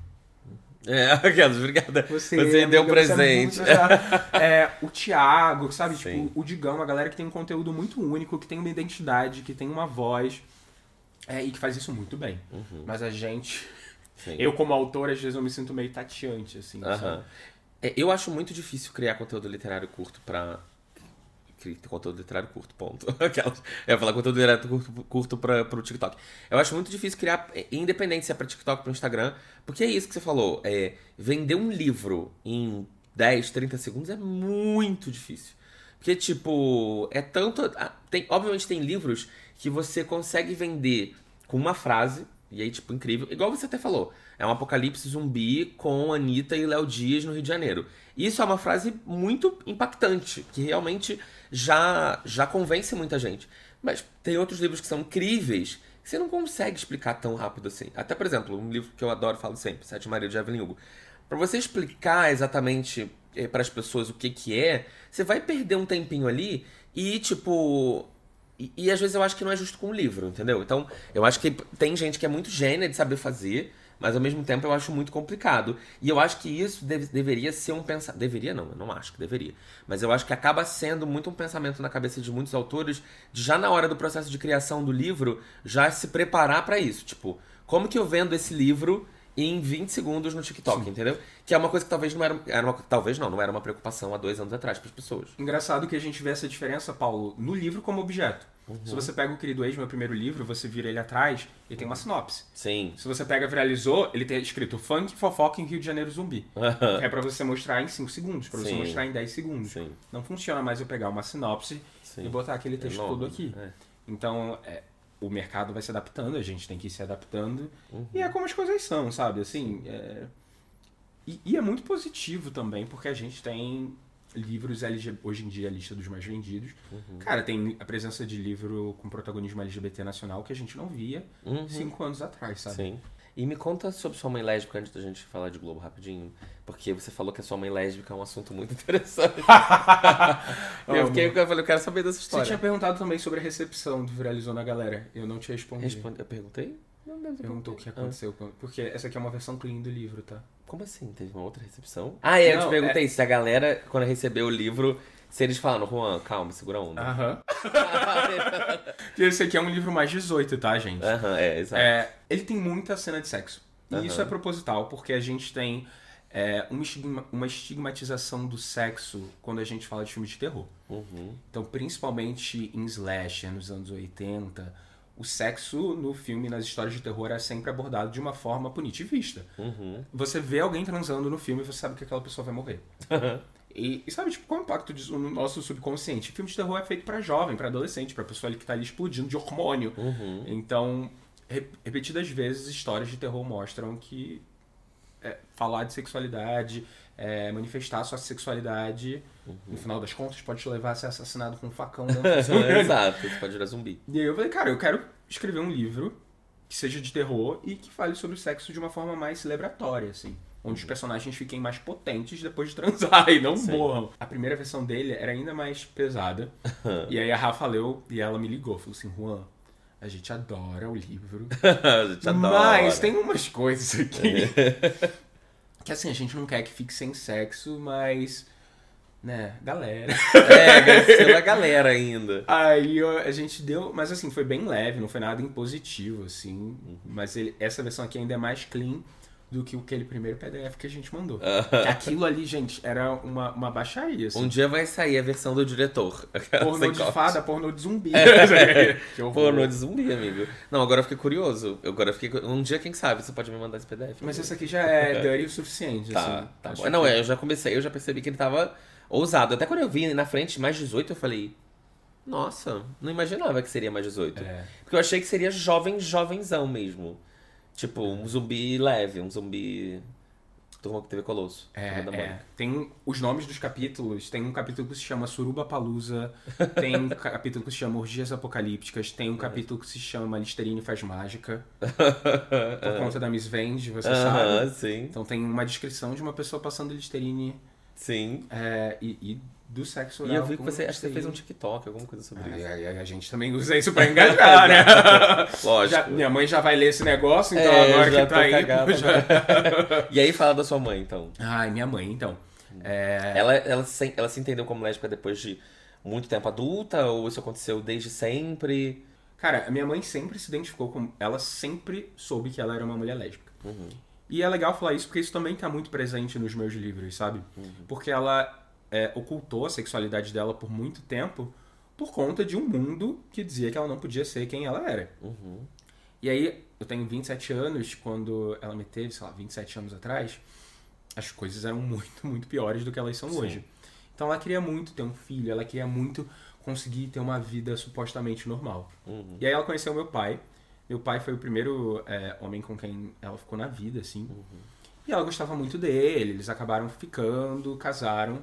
É, aquelas, obrigada. Você, Você deu um amiga, você é presente. muito profissional. É, o Thiago, sabe? Sim. Tipo, o Digão, uma galera que tem um conteúdo muito único, que tem uma identidade, que tem uma voz. É, e que faz isso muito bem. Uhum. Mas a gente... Sim. Eu, como autor, às vezes eu me sinto meio tateante, assim. Aham. sabe? É, eu acho muito difícil criar conteúdo literário curto pra... Cri- Conteúdo literário curto, ponto. Aquelas. Eu ia falar conteúdo literário curto, curto pra, pro TikTok. Eu acho muito difícil criar, é, independente se é pra TikTok, pro Instagram, porque é isso que você falou. É, vender um livro em dez, trinta segundos é muito difícil. Porque, tipo, é tanto... ah, Tem, obviamente tem livros que você consegue vender com uma frase, e aí, tipo, incrível. Igual você até falou. É um apocalipse zumbi com Anitta e Léo Dias no Rio de Janeiro. Isso é uma frase muito impactante, que realmente já, já convence muita gente. Mas tem outros livros que são incríveis, que você não consegue explicar tão rápido assim. Até, por exemplo, um livro que eu adoro, falo sempre, Sete Maridos de Evelyn Hugo. Pra você explicar exatamente eh, para as pessoas o que que é, você vai perder um tempinho ali e, tipo... E, e às vezes eu acho que não é justo com o livro, entendeu? Então, eu acho que tem gente que é muito gênia de saber fazer, mas ao mesmo tempo eu acho muito complicado. E eu acho que isso deve- deveria ser um pensamento... Deveria não, eu não acho que deveria. Mas eu acho que acaba sendo muito um pensamento na cabeça de muitos autores, de já na hora do processo de criação do livro, já se preparar pra isso. Tipo, como que eu vendo esse livro em vinte segundos no TikTok, entendeu? Que é uma coisa que talvez não era... era uma, talvez não, não era uma preocupação há dois anos atrás para as pessoas. Engraçado que a gente vê essa diferença, Paulo, no livro como objeto. Se você pega o Querido Ex, meu primeiro livro, você vira ele atrás, ele tem uma sinopse. Sim. Se você pega Viralizou, ele tem escrito Funk, Fofoca em Rio de Janeiro Zumbi. Que é pra você mostrar em cinco segundos, pra você Sim. mostrar em dez segundos. Sim. Não funciona mais eu pegar uma sinopse Sim. e botar aquele texto Enorme, todo aqui. é. Então, é, o mercado vai se adaptando, a gente tem que ir se adaptando. Uhum. E é como as coisas são, sabe? Assim, é... E, e é muito positivo também, porque a gente tem livros L G B T, hoje em dia a lista dos mais vendidos. Uhum. Cara, tem a presença de livro com protagonismo L G B T nacional que a gente não via Uhum. cinco anos atrás, sabe? Sim. E me conta sobre sua mãe lésbica antes da gente falar de Globo rapidinho. Porque você falou que a sua mãe lésbica é um assunto muito interessante. eu fiquei, eu falei, eu quero saber dessa Você história. tinha perguntado também sobre a recepção do Viralizou na galera. Eu não te respondi. Responde... Eu perguntei? Não deve ter Perguntou o que aconteceu. com- Porque essa aqui é uma versão clean do livro, tá? Como assim? Teve uma outra recepção? Ah, é, eu Não, te perguntei se a galera, quando recebeu o livro, se eles falaram, Juan, calma, segura a onda. Aham. E esse aqui é um livro mais dezoito, tá, gente? Aham, é, exato. É, ele tem muita cena de sexo. E Aham. isso é proposital, porque a gente tem é, uma, estigma- uma estigmatização do sexo quando a gente fala de filme de terror. Uhum. Então, principalmente em slasher, nos anos oitenta, o sexo no filme, nas histórias de terror, é sempre abordado de uma forma punitivista. Uhum. Você vê alguém transando no filme e você sabe que aquela pessoa vai morrer. E, e sabe, tipo, qual é o impacto disso no nosso subconsciente? Filme de terror é feito pra jovem, pra adolescente, pra pessoa ali que tá ali explodindo de hormônio. Uhum. Então, re- repetidas vezes, histórias de terror mostram que é, falar de sexualidade, é, manifestar sua sexualidade, no final das contas, pode te levar a ser assassinado com um facão dentro do seu olho. Exato, você pode virar zumbi. E aí eu falei, cara, eu quero escrever um livro que seja de terror e que fale sobre o sexo de uma forma mais celebratória, assim. Onde os personagens fiquem mais potentes depois de transar e não Sim. morram. A primeira versão dele era ainda mais pesada. E aí a Rafa leu e ela me ligou. Falou assim, Juan, a gente adora o livro. A gente adora. Mas tem umas coisas aqui que assim, a gente não quer que fique sem sexo, mas... Né, galera. É, sendo a galera ainda. Aí a gente deu... Mas assim, foi bem leve, não foi nada impositivo, assim. Uhum. Mas ele, essa versão aqui ainda é mais clean do que aquele primeiro P D F que a gente mandou. Uh-huh. Aquilo ali, gente, era uma, uma baixaria. Assim. Um dia vai sair a versão do diretor. Pornô de corte. Fada, pornô de zumbi. É. Pornô de zumbi, amigo. Não, agora eu fiquei curioso. Agora eu fiquei... Um dia, quem sabe, você pode me mandar esse P D F. Mas esse aqui já é dirty o suficiente. Tá, assim. tá bom. Não, que... eu já comecei, eu já percebi que ele tava... ousado. Até quando eu vi na frente mais dezoito, eu falei... Nossa, não imaginava que seria mais dezoito. É. Porque eu achei que seria jovem, jovenzão mesmo. Tipo, um zumbi leve, um zumbi... Turma que teve Colosso. É, é. Tem os nomes dos capítulos. Tem um capítulo que se chama Suruba Palusa. Tem um capítulo que se chama Orgias Apocalípticas. Tem um capítulo que se chama Listerine Faz Mágica. Por conta da Miss Vende, você uh-huh, sabe. Sim. Então tem uma descrição de uma pessoa passando Listerine... Sim. É, e, e do sexo oral. E eu vi que você, acho que você fez um TikTok, alguma coisa sobre ah, isso. A, a, a gente também usa isso pra engajar, né? Lógico. Já, minha mãe já vai ler esse negócio, então é, agora já que tá aí... Cagada, já... E aí fala da sua mãe, então. Ai, minha mãe, então. É... Ela, ela, se, ela se entendeu como lésbica depois de muito tempo adulta? Ou isso aconteceu desde sempre? Cara, a minha mãe sempre se identificou como... Ela sempre soube que ela era uma mulher lésbica. Uhum. E é legal falar isso porque isso também tá muito presente nos meus livros, sabe? Uhum. Porque ela... É, ocultou a sexualidade dela por muito tempo por conta de um mundo que dizia que ela não podia ser quem ela era. Uhum. E aí, eu tenho vinte e sete anos, quando ela me teve, sei lá, vinte e sete anos atrás, as coisas eram muito, muito piores do que elas são Sim. hoje. Então ela queria muito ter um filho, ela queria muito conseguir ter uma vida supostamente normal. Uhum. E aí ela conheceu meu pai. Meu pai foi o primeiro é, homem com quem ela ficou na vida, assim. Uhum. E ela gostava muito dele, eles acabaram ficando, casaram.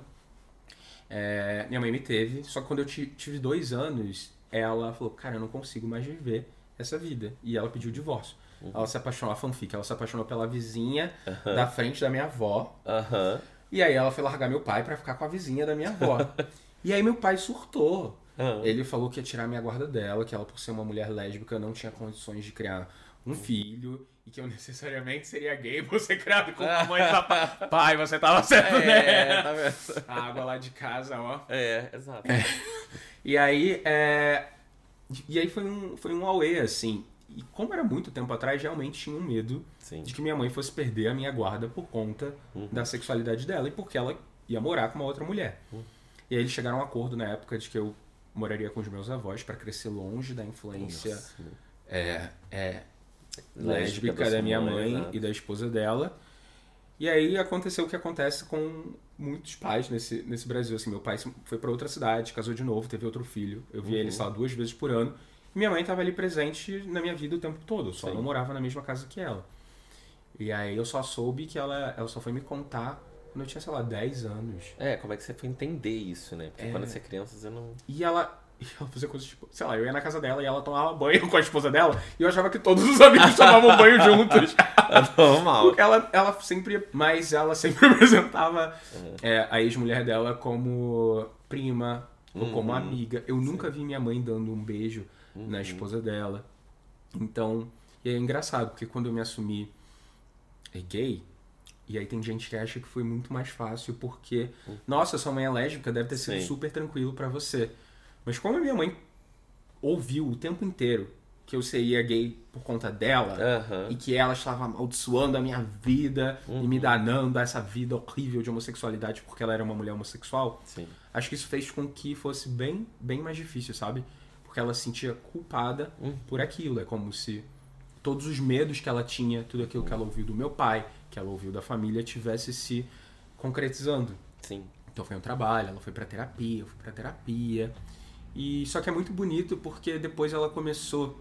É, minha mãe me teve, só que quando eu tive dois anos, ela falou, cara, eu não consigo mais viver essa vida. E ela pediu o divórcio. Uhum. Ela se apaixonou, a fanfic, ela se apaixonou pela vizinha uhum. da frente da minha avó. Uhum. E aí ela foi largar meu pai pra ficar com a vizinha da minha avó. E aí meu pai surtou. Uhum. Ele falou que ia tirar minha guarda dela, que ela, por ser uma mulher lésbica, não tinha condições de criar um filho. E que eu necessariamente seria gay por ser criado com uma mãe e pai, você tava certo, é, né? Tá vendo? A água lá de casa, ó. É, exato. É. E aí, é... E aí foi um, foi um auê, assim. E como era muito tempo atrás, realmente tinha um medo Sim. de que minha mãe fosse perder a minha guarda por conta uhum. da sexualidade dela e porque ela ia morar com uma outra mulher. Uhum. E aí eles chegaram a um acordo na época de que eu moraria com os meus avós para crescer longe da influência Nossa. é, é, lésbica da, da minha mãe, mãe e da esposa dela. E aí aconteceu o que acontece com muitos pais nesse, nesse Brasil. Assim, meu pai foi para outra cidade, casou de novo, teve outro filho. Eu via uhum. ele só duas vezes por ano. E minha mãe estava ali presente na minha vida o tempo todo. Eu só Sim. não morava na mesma casa que ela. E aí eu só soube que ela, ela só foi me contar quando eu tinha, sei lá, dez anos. É, como é que você foi entender isso, né? Porque é... quando você é criança, você não... E ela... E ela fazia coisas tipo... Sei lá, eu ia na casa dela e ela tomava banho com a esposa dela e eu achava que todos os amigos tomavam banho juntos. Normal. Porque ela, ela sempre... Mas ela sempre apresentava uhum. é, a ex-mulher dela como prima ou uhum. como amiga. Eu nunca Sim. vi minha mãe dando um beijo uhum. na esposa dela. Então... E é engraçado, porque quando eu me assumi gay... E aí tem gente que acha que foi muito mais fácil porque... Uhum. Nossa, sua mãe é lésbica, deve ter sido Sim. super tranquilo pra você. Mas como a minha mãe ouviu o tempo inteiro que eu seria gay por conta dela uhum. e que ela estava amaldiçoando a minha vida uhum. e me danando a essa vida horrível de homossexualidade porque ela era uma mulher homossexual, Sim. acho que isso fez com que fosse bem, bem mais difícil, sabe? Porque ela se sentia culpada uhum. por aquilo. É como se todos os medos que ela tinha, tudo aquilo que ela ouviu do meu pai, que ela ouviu da família, tivesse se concretizando. Sim. Então foi um trabalho, ela foi pra terapia, eu fui pra terapia. E só que é muito bonito porque depois ela começou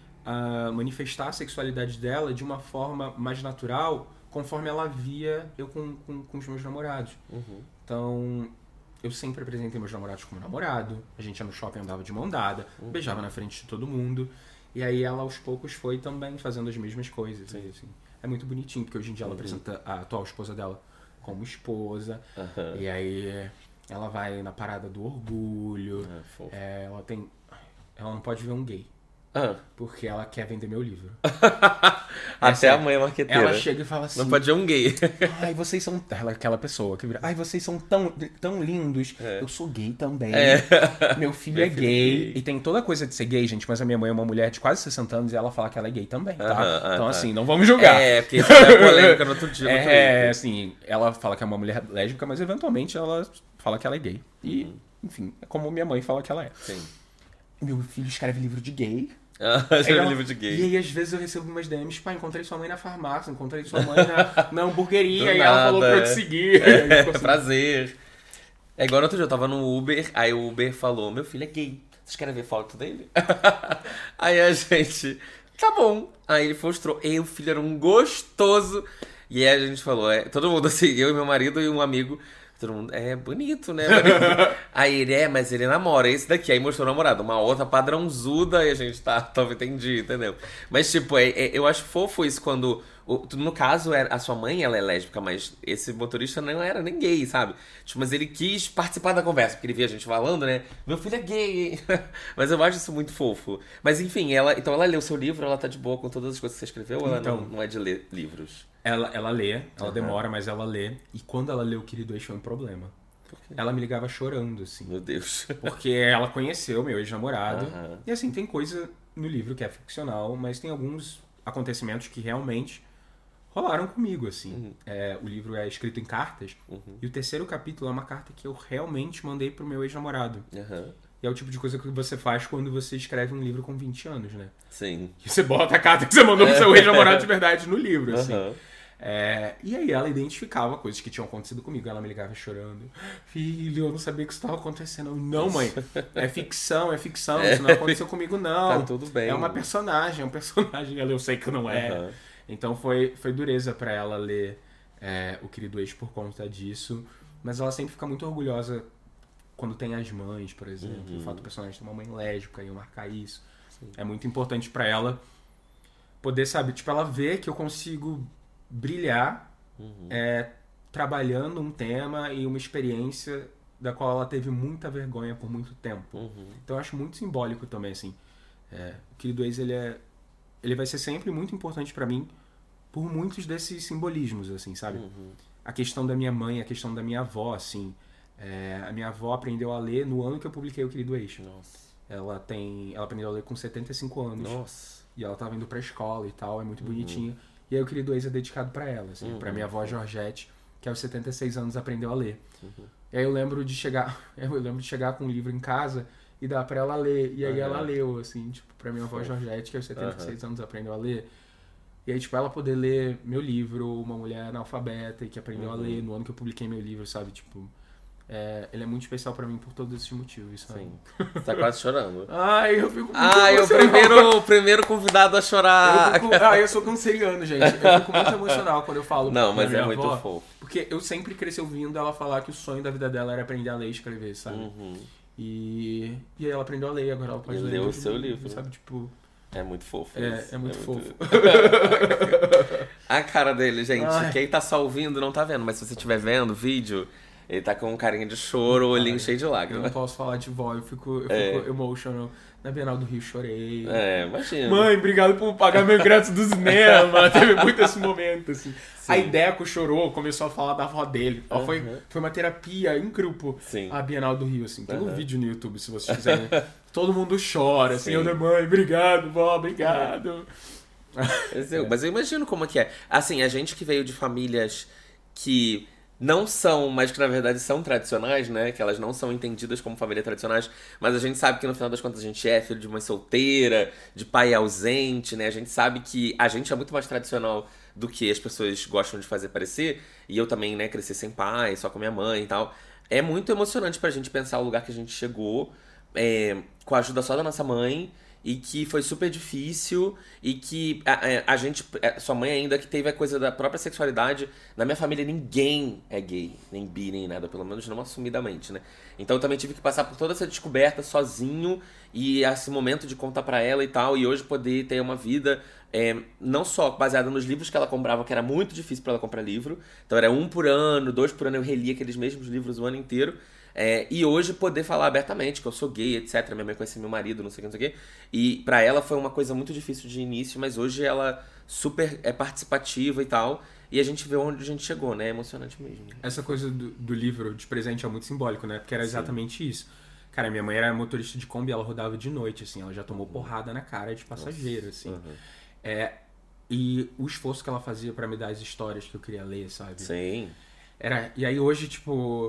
a manifestar a sexualidade dela de uma forma mais natural, conforme ela via eu com, com, com os meus namorados. Uhum. Então, eu sempre apresentei meus namorados como namorado, a gente ia no shopping, andava de mão dada, uhum. beijava na frente de todo mundo. E aí ela, aos poucos, foi também fazendo as mesmas coisas. Sim. E, assim, é muito bonitinho, porque hoje em dia ela apresenta a atual esposa dela como esposa. Uhum. E aí ela vai na parada do orgulho. Ah, fofo. É, ela tem... Ela não pode ver um gay. Ah. Porque ela quer vender meu livro. Até a mãe marqueteira. Ela chega e fala assim... Não pode ver um gay. Ai, vocês são... Ela é aquela pessoa que vira... Ai, vocês são tão, tão lindos. É. Eu sou gay também. É. Meu filho Meu é filho gay. é gay. E tem toda a coisa de ser gay, gente. Mas a minha mãe é uma mulher de quase sessenta anos e ela fala que ela é gay também, tá? Aham, então, ah, assim, tá. não vamos julgar. É, porque isso é polêmica no outro dia. No É, Twitter. assim, ela fala que é uma mulher lésbica, mas eventualmente ela fala que ela é gay. E, Uhum. enfim, é como minha mãe fala que ela é. Sim. Meu filho escreve livro de gay. Ah, Aí já é ela- um livro de gay. E aí, às vezes, eu recebo umas D Ms, pá, encontrei sua mãe na farmácia, encontrei sua mãe na, na hamburgueria, Do e ela falou nada, pra eu te é. seguir. Aí eu fico É assim, prazer. É igual no outro dia, eu tava no Uber, aí o Uber falou, meu filho é gay, vocês querem ver foto dele? Aí a gente, tá bom. Aí ele mostrou, e o filho era um gostoso. E aí a gente falou, é, todo mundo assim, eu e meu marido e um amigo, todo mundo, é bonito, né? Bonito. Aí ele, é, mas ele namora, esse daqui. Aí mostrou o namorado, uma outra padrãozuda, e a gente tá, tava, entendi, entendeu? Mas tipo, é, é, eu acho fofo isso quando... o- no caso, é- a sua mãe, ela é lésbica, mas esse motorista não era nem gay, sabe? Tipo, mas ele quis participar da conversa, porque ele via a gente falando, né? Meu filho é gay. Mas eu acho isso muito fofo. Mas enfim, ela, então ela leu seu livro, ela tá de boa com todas as coisas que você escreveu, ou ela Então. não, não é de ler livros? Ela, ela lê, ela Aham. demora, mas ela lê. E quando ela lê o Querido Ex foi um problema. Por quê? Ela me ligava chorando, assim. Meu Deus. Porque ela conheceu meu ex-namorado. Aham. E assim, tem coisa no livro que é ficcional, mas tem alguns acontecimentos que realmente rolaram comigo, assim. Uhum. É, o livro é escrito em cartas. Uhum. E o terceiro capítulo é uma carta que eu realmente mandei pro meu ex-namorado. Aham. E é o tipo de coisa que você faz quando você escreve um livro com vinte anos, né? Sim. E você bota a carta que você mandou pro seu ex-namorado de verdade no livro, assim. Aham. É, e aí ela identificava coisas que tinham acontecido comigo. Ela me ligava chorando. Filho, eu não sabia que isso estava acontecendo. Eu, não, mãe. É ficção, é ficção. Isso não aconteceu comigo, não. Tá tudo bem. É uma personagem, é um personagem. Ela, eu sei que não é. Aham. Então foi, foi dureza pra ela ler é, O Querido Ex por conta disso. Mas ela sempre fica muito orgulhosa quando tem as mães, por exemplo. Uhum. O fato do personagem ter uma mãe lésbica e eu marcar isso. É muito importante pra ela poder, sabe, tipo, ela ver que eu consigo brilhar Uhum. é, trabalhando um tema e uma experiência da qual ela teve muita vergonha por muito tempo. Uhum. Então eu acho muito simbólico também, assim. É, o Querido Ex, ele é... Ele vai ser sempre muito importante pra mim por muitos desses simbolismos, assim, sabe? Uhum. A questão da minha mãe, a questão da minha avó, assim. É, a minha avó aprendeu a ler no ano que eu publiquei o Querido Ex. Nossa. Ela tem... Ela aprendeu a ler com setenta e cinco anos. Nossa. E ela tava indo pra escola e tal, é muito bonitinho. E aí o Querido Ex é dedicado pra ela, assim, Uhum. pra minha avó Georgette, que aos setenta e seis anos aprendeu a ler. Uhum. E aí eu lembro de chegar, eu lembro de chegar com um livro em casa e dar pra ela ler. E aí Uhum. ela leu, assim, tipo, pra minha avó Fofo. Georgette, que aos setenta e seis anos aprendeu a ler. E aí, tipo, ela poder ler meu livro, uma mulher analfabeta e que aprendeu a Uhum. ler no ano que eu publiquei meu livro, sabe? Tipo, é, ele é muito especial pra mim por todos esses motivos, sabe? Sim. Tá quase chorando. Ai, eu fico muito Ai, o emocional. primeiro, o primeiro convidado a chorar. Eu fico, ah, eu sou canceriano, gente. Eu fico muito emocional quando eu falo Não, pra mas minha é muito avó, fofo. porque eu sempre cresci ouvindo ela falar que o sonho da vida dela era aprender a ler e escrever, sabe? Uhum. E, e aí ela aprendeu a ler, agora ela pode E ler leu o muito seu bem, livro. sabe? Tipo, É muito fofo. é, isso. é muito fofo. A cara dele, gente. Ai. Quem tá só ouvindo não tá vendo, mas se você estiver vendo o vídeo, ele tá com um carinha de choro, o olhinho Cara, cheio de Eu não lágrimas. posso falar de vó, eu fico, eu É. fico emotional. Na Bienal do Rio chorei. É, imagina. Mãe, obrigado por pagar meu ingresso do cinema. Teve muito esse momento, assim. Sim. A Ideco chorou, começou a falar da avó dele. Ó, foi, Uhum. foi uma terapia em grupo. Sim. A Bienal do Rio, assim. Tem um Uhum. vídeo no YouTube, se vocês quiserem. Todo mundo chora, assim. Sim. Eu da mãe, obrigado, vó, obrigado. Mas eu, mas eu imagino como é que é. Assim, a gente que veio de famílias que não são, mas que na verdade são tradicionais, né? Que elas não são entendidas como família tradicionais, mas a gente sabe que no final das contas a gente é filho de mãe solteira, de pai ausente, né? A gente sabe que a gente é muito mais tradicional do que as pessoas gostam de fazer parecer. E eu também, né, cresci sem pai, só com minha mãe e tal. É muito emocionante pra gente pensar o lugar que a gente chegou, é, com a ajuda só da nossa mãe. e que foi super difícil e que a, a, a gente, a sua mãe ainda que teve a coisa da própria sexualidade. Na minha família ninguém é gay, nem bi, nem nada, pelo menos não assumidamente, né? Então eu também tive que passar por toda essa descoberta sozinho e esse momento de contar pra ela e tal, e hoje poder ter uma vida é, não só baseada nos livros que ela comprava, que era muito difícil pra ela comprar livro, então era um por ano, dois por ano, eu relia aqueles mesmos livros o ano inteiro. É, e hoje poder falar abertamente que eu sou gay, etcétera. Minha mãe conhecia meu marido, não sei o que, não sei o que. E pra ela foi uma coisa muito difícil de início, mas hoje ela super é participativa e tal. E a gente vê onde a gente chegou, né? É emocionante mesmo. Essa coisa do, do livro de presente é muito simbólico, né? Porque era exatamente Sim. isso. Cara, minha mãe era motorista de Kombi, ela rodava de noite, assim. Ela já tomou porrada na cara de passageiro, assim. Uhum. É, e o esforço que ela fazia pra me dar as histórias que eu queria ler, sabe? Sim. Era, e aí hoje, tipo...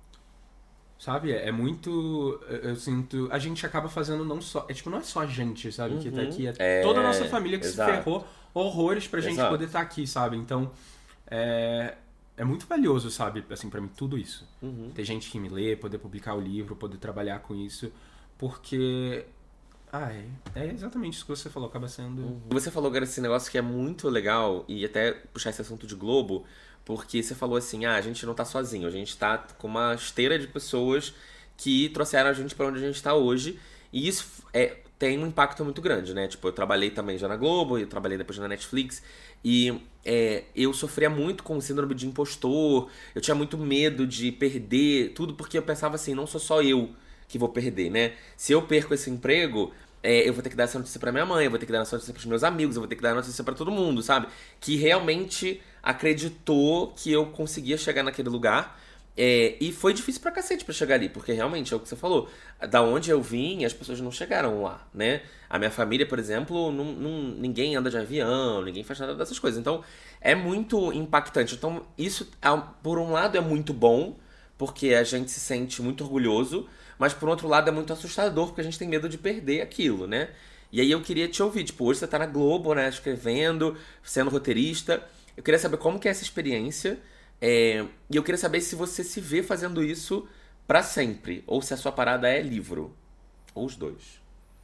Sabe? É muito... Eu sinto... A gente acaba fazendo não só... É tipo, não é só a gente, sabe? Uhum. Que tá aqui. É, é toda a nossa família que Exato. se ferrou horrores pra gente Exato. poder estar tá aqui, sabe? Então, é... É muito valioso, sabe? Assim, pra mim, tudo isso. Uhum. Ter gente que me lê, poder publicar o livro, poder trabalhar com isso. Porque... Ah, é, é exatamente isso que você falou. Acaba sendo... Uhum. Você falou agora esse negócio que é muito legal. E até puxar esse assunto de Globo... Porque você falou assim, ah, a gente não tá sozinho, a gente tá com uma esteira de pessoas que trouxeram a gente pra onde a gente tá hoje. E isso é, tem um impacto muito grande, né? Tipo, eu trabalhei também já na Globo, eu trabalhei depois na Netflix. E é, eu sofria muito com o síndrome de impostor, eu tinha muito medo de perder tudo, porque eu pensava assim, não sou só eu que vou perder, né? Se eu perco esse emprego... É, eu vou ter que dar essa notícia pra minha mãe, eu vou ter que dar essa notícia pros meus amigos, eu vou ter que dar essa notícia pra todo mundo, sabe? Que realmente acreditou que eu conseguia chegar naquele lugar. É, e foi difícil pra cacete pra chegar ali, porque realmente é o que você falou. Da onde eu vim, as pessoas não chegaram lá, né? A minha família, por exemplo, não, não, ninguém anda de avião, ninguém faz nada dessas coisas. Então, é muito impactante. Então, isso, por um lado, é muito bom, porque a gente se sente muito orgulhoso, mas por outro lado é muito assustador, porque a gente tem medo de perder aquilo, né? E aí eu queria te ouvir, tipo, hoje você tá na Globo, né, escrevendo, sendo roteirista. Eu queria saber como que é essa experiência, é... e eu queria saber se você se vê fazendo isso pra sempre, ou se a sua parada é livro, ou os dois.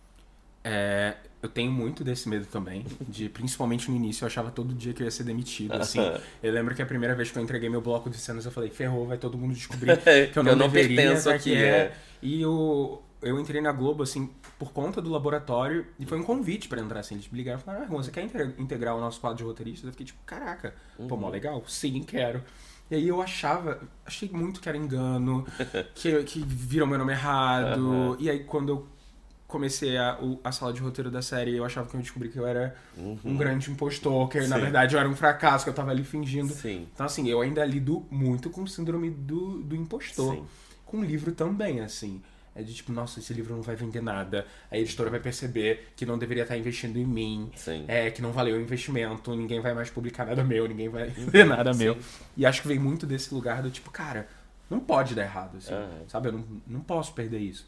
É, eu tenho muito desse medo também, de principalmente no início eu achava todo dia que eu ia ser demitido, assim. Eu lembro que a primeira vez que eu entreguei meu bloco de cenas eu falei, ferrou, vai todo mundo descobrir que eu não, eu não deveria, pertenço aqui, é. é. E eu, eu entrei na Globo, assim, por conta do laboratório, e foi um convite pra entrar, assim. Eles me ligaram e falaram, ah, Juan, você quer integrar o nosso quadro de roteiristas? Eu fiquei tipo, caraca, uhum. pô, mó legal, sim, quero. E aí eu achava, achei muito que era engano, que, que viram meu nome errado, uhum. e aí quando eu comecei a, a sala de roteiro da série, eu achava que eu descobri que eu era uhum. um grande impostor, que Sim. na verdade eu era um fracasso, que eu tava ali fingindo. Sim. Então assim, eu ainda lido muito com o síndrome do, do impostor. Sim. Com o livro também, assim. É de tipo, nossa, esse livro não vai vender nada. A editora vai perceber que não deveria estar investindo em mim. Sim. É, que não valeu o investimento, ninguém vai mais publicar nada meu, ninguém vai ver nada Sim. meu. E acho que vem muito desse lugar do tipo, cara, não pode dar errado, assim. Uhum. Sabe? Eu não, não posso perder isso.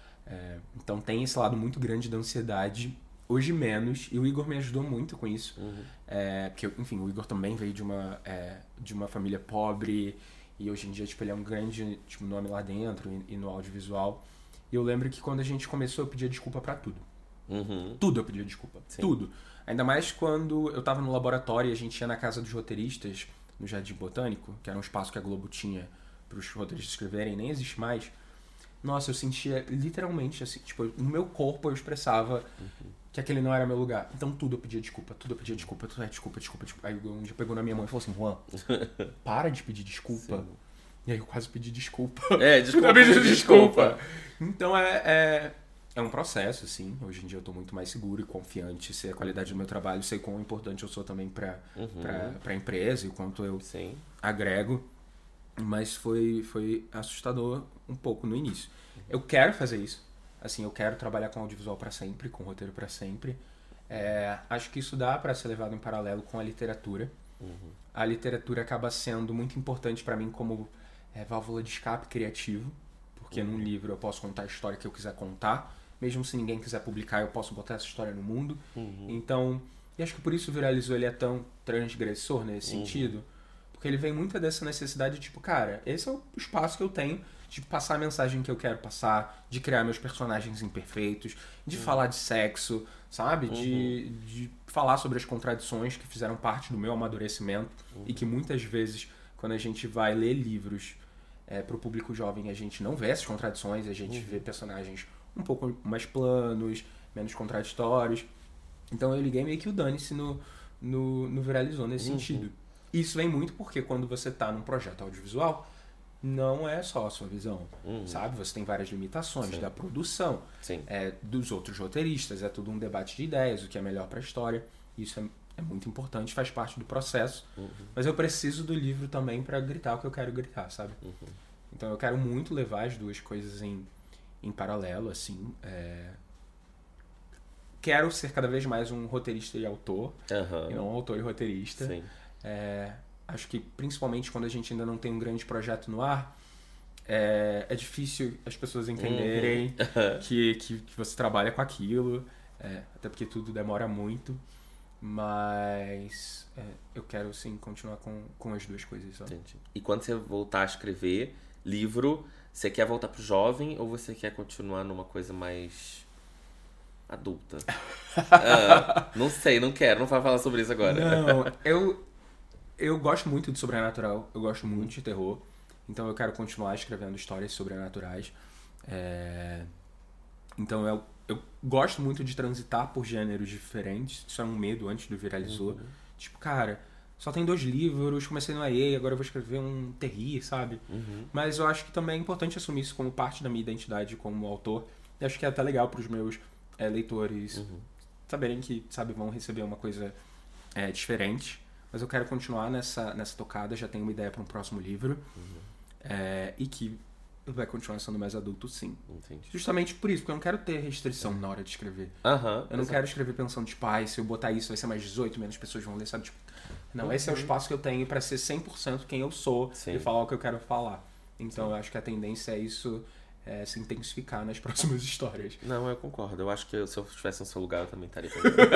É, então tem esse lado muito grande da ansiedade, hoje menos, e o Igor me ajudou muito com isso, uhum. é, porque, enfim, o Igor também veio de uma, é, de uma família pobre, e hoje em dia, tipo, ele é um grande tipo, nome lá dentro, e, e no audiovisual, e eu lembro que quando a gente começou, eu pedia desculpa pra tudo. Uhum. Tudo eu pedia desculpa, Sim. tudo. Ainda mais quando eu tava no laboratório e a gente ia na casa dos roteiristas, no Jardim Botânico, que era um espaço que a Globo tinha pros roteiristas escreverem, nem existe mais. Nossa, eu sentia literalmente, assim, tipo, no meu corpo eu expressava uhum. que aquele não era meu lugar. Então tudo eu pedia desculpa, tudo eu pedia desculpa, tudo é desculpa, desculpa, desculpa. Aí um dia pegou na minha mão e falou assim, Juan, para de pedir desculpa. Sim. E aí eu quase pedi desculpa. É, desculpa. Eu pedi desculpa. Então é, é, é um processo, assim. Hoje em dia eu tô muito mais seguro e confiante, sei a qualidade do meu trabalho, sei quão importante eu sou também pra, uhum. pra, pra empresa e o quanto eu Sim. agrego. Mas foi, foi assustador um pouco no início. Eu quero fazer isso. Assim, eu quero trabalhar com audiovisual para sempre, com roteiro para sempre. É, acho que isso dá para ser levado em paralelo com a literatura. Uhum. A literatura acaba sendo muito importante para mim como é, válvula de escape criativo. Porque uhum. num livro eu posso contar a história que eu quiser contar. Mesmo se ninguém quiser publicar, eu posso botar essa história no mundo. Uhum. Então, e acho que por isso o Viralizou ele é tão transgressor nesse uhum. sentido. Porque ele vem muito dessa necessidade de, tipo, cara, esse é o espaço que eu tenho de passar a mensagem que eu quero passar, de criar meus personagens imperfeitos, de uhum. falar de sexo, sabe? Uhum. De, de falar sobre as contradições que fizeram parte do meu amadurecimento uhum. e que muitas vezes, quando a gente vai ler livros é, pro público jovem, a gente não vê essas contradições, a gente uhum. vê personagens um pouco mais planos, menos contraditórios. Então eu liguei meio que o dane-se no, no, no Viralizou nesse uhum. sentido. Isso vem muito porque quando você tá num projeto audiovisual, não é só a sua visão, uhum. sabe? Você tem várias limitações Sim. da produção, é, dos outros roteiristas, é tudo um debate de ideias, o que é melhor pra história. Isso é, é muito importante, faz parte do processo. Uhum. Mas eu preciso do livro também pra gritar o que eu quero gritar, sabe? Uhum. Então eu quero muito levar as duas coisas em, em paralelo, assim. É... Quero ser cada vez mais um roteirista e autor, uhum. e não um autor e roteirista. Sim. É... Acho que, principalmente quando a gente ainda não tem um grande projeto no ar, é, é difícil as pessoas entenderem uhum. que, que, que você trabalha com aquilo, é, até porque tudo demora muito, mas é, eu quero, sim, continuar com, com as duas coisas. Só. Entendi. E quando você voltar a escrever livro, você quer voltar pro jovem ou você quer continuar numa coisa mais adulta? ah, não sei, não quero, não vai falar sobre isso agora. Não, eu... Eu gosto muito de sobrenatural, eu gosto muito de terror, então eu quero continuar escrevendo histórias sobrenaturais. É... Então eu, eu gosto muito de transitar por gêneros diferentes, isso é um medo antes do Viralizou. Uhum. Tipo, cara, só tem dois livros, comecei no A E, agora eu vou escrever um terri, sabe? Uhum. Mas eu acho que também é importante assumir isso como parte da minha identidade como autor. E acho que é até legal para os meus é, leitores uhum. saberem que, sabe, vão receber uma coisa é, diferente. Mas eu quero continuar nessa, nessa tocada, já tenho uma ideia para um próximo livro. Uhum. É, e que vai continuar sendo mais adulto, sim. Entendi. Justamente por isso, porque eu não quero ter restrição na hora de escrever. Uhum, eu não exatamente. quero escrever pensando, tipo, ah, se eu botar isso vai ser mais dezoito, menos pessoas vão ler, sabe? Tipo, não, uhum. esse é o espaço que eu tenho para ser cem por cento quem eu sou sim. e falar o que eu quero falar. Então sim. eu acho que a tendência é isso... É, se intensificar nas próximas histórias. Não, eu concordo. Eu acho que se eu estivesse no seu lugar, eu também estaria.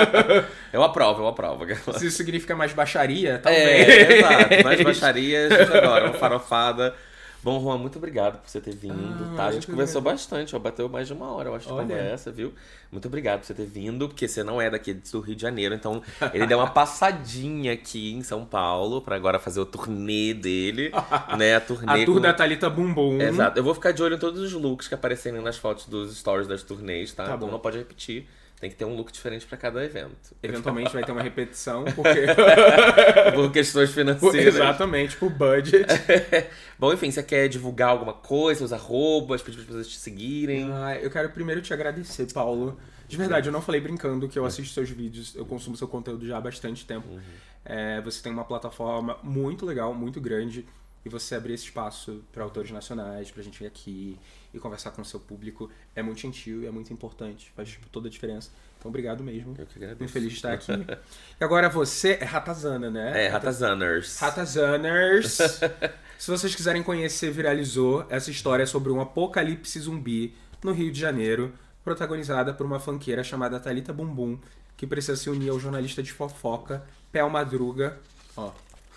eu aprovo, eu aprovo. Se isso significa mais baixaria, talvez. É, exato. Mais baixaria, a gente adora. Uma farofada. Bom, Juan, muito obrigado por você ter vindo, ah, tá? A gente conversou bem. bastante, ó, bateu mais de uma hora, eu acho, de conversa, viu? Muito obrigado por você ter vindo, porque você não é daqui do Rio de Janeiro, então ele deu uma passadinha aqui em São Paulo pra agora fazer o turnê dele, né? A turnê a tour com... da Thalita Bumbum. Exato. Eu vou ficar de olho em todos os looks que aparecerem nas fotos dos stories das turnês, tá? Tá então bom. não pode repetir. Tem que ter um look diferente pra cada evento. Eventualmente vai ter uma repetição, porque... por questões financeiras. Exatamente, por budget. Bom, enfim, você quer divulgar alguma coisa, os arrobas, pedir para as pessoas te seguirem? Ah, eu quero primeiro te agradecer, Paulo. De verdade, eu não falei brincando que eu assisto seus vídeos, eu consumo seu conteúdo já há bastante tempo. Uhum. É, você tem uma plataforma muito legal, muito grande, e você abrir esse espaço para autores nacionais, pra gente vir aqui e conversar com o seu público é muito gentil e é muito importante, faz tipo, toda a diferença. Então, obrigado mesmo. Eu que agradeço. Muito feliz de estar aqui. E agora você é Ratazana, né? É, Ratazaners. Ratazaners. Se vocês quiserem conhecer Viralizou, essa história é sobre um apocalipse zumbi no Rio de Janeiro, protagonizada por uma funkeira chamada Thalita Bumbum, que precisa se unir ao jornalista de fofoca, Pel Madruga. Ó.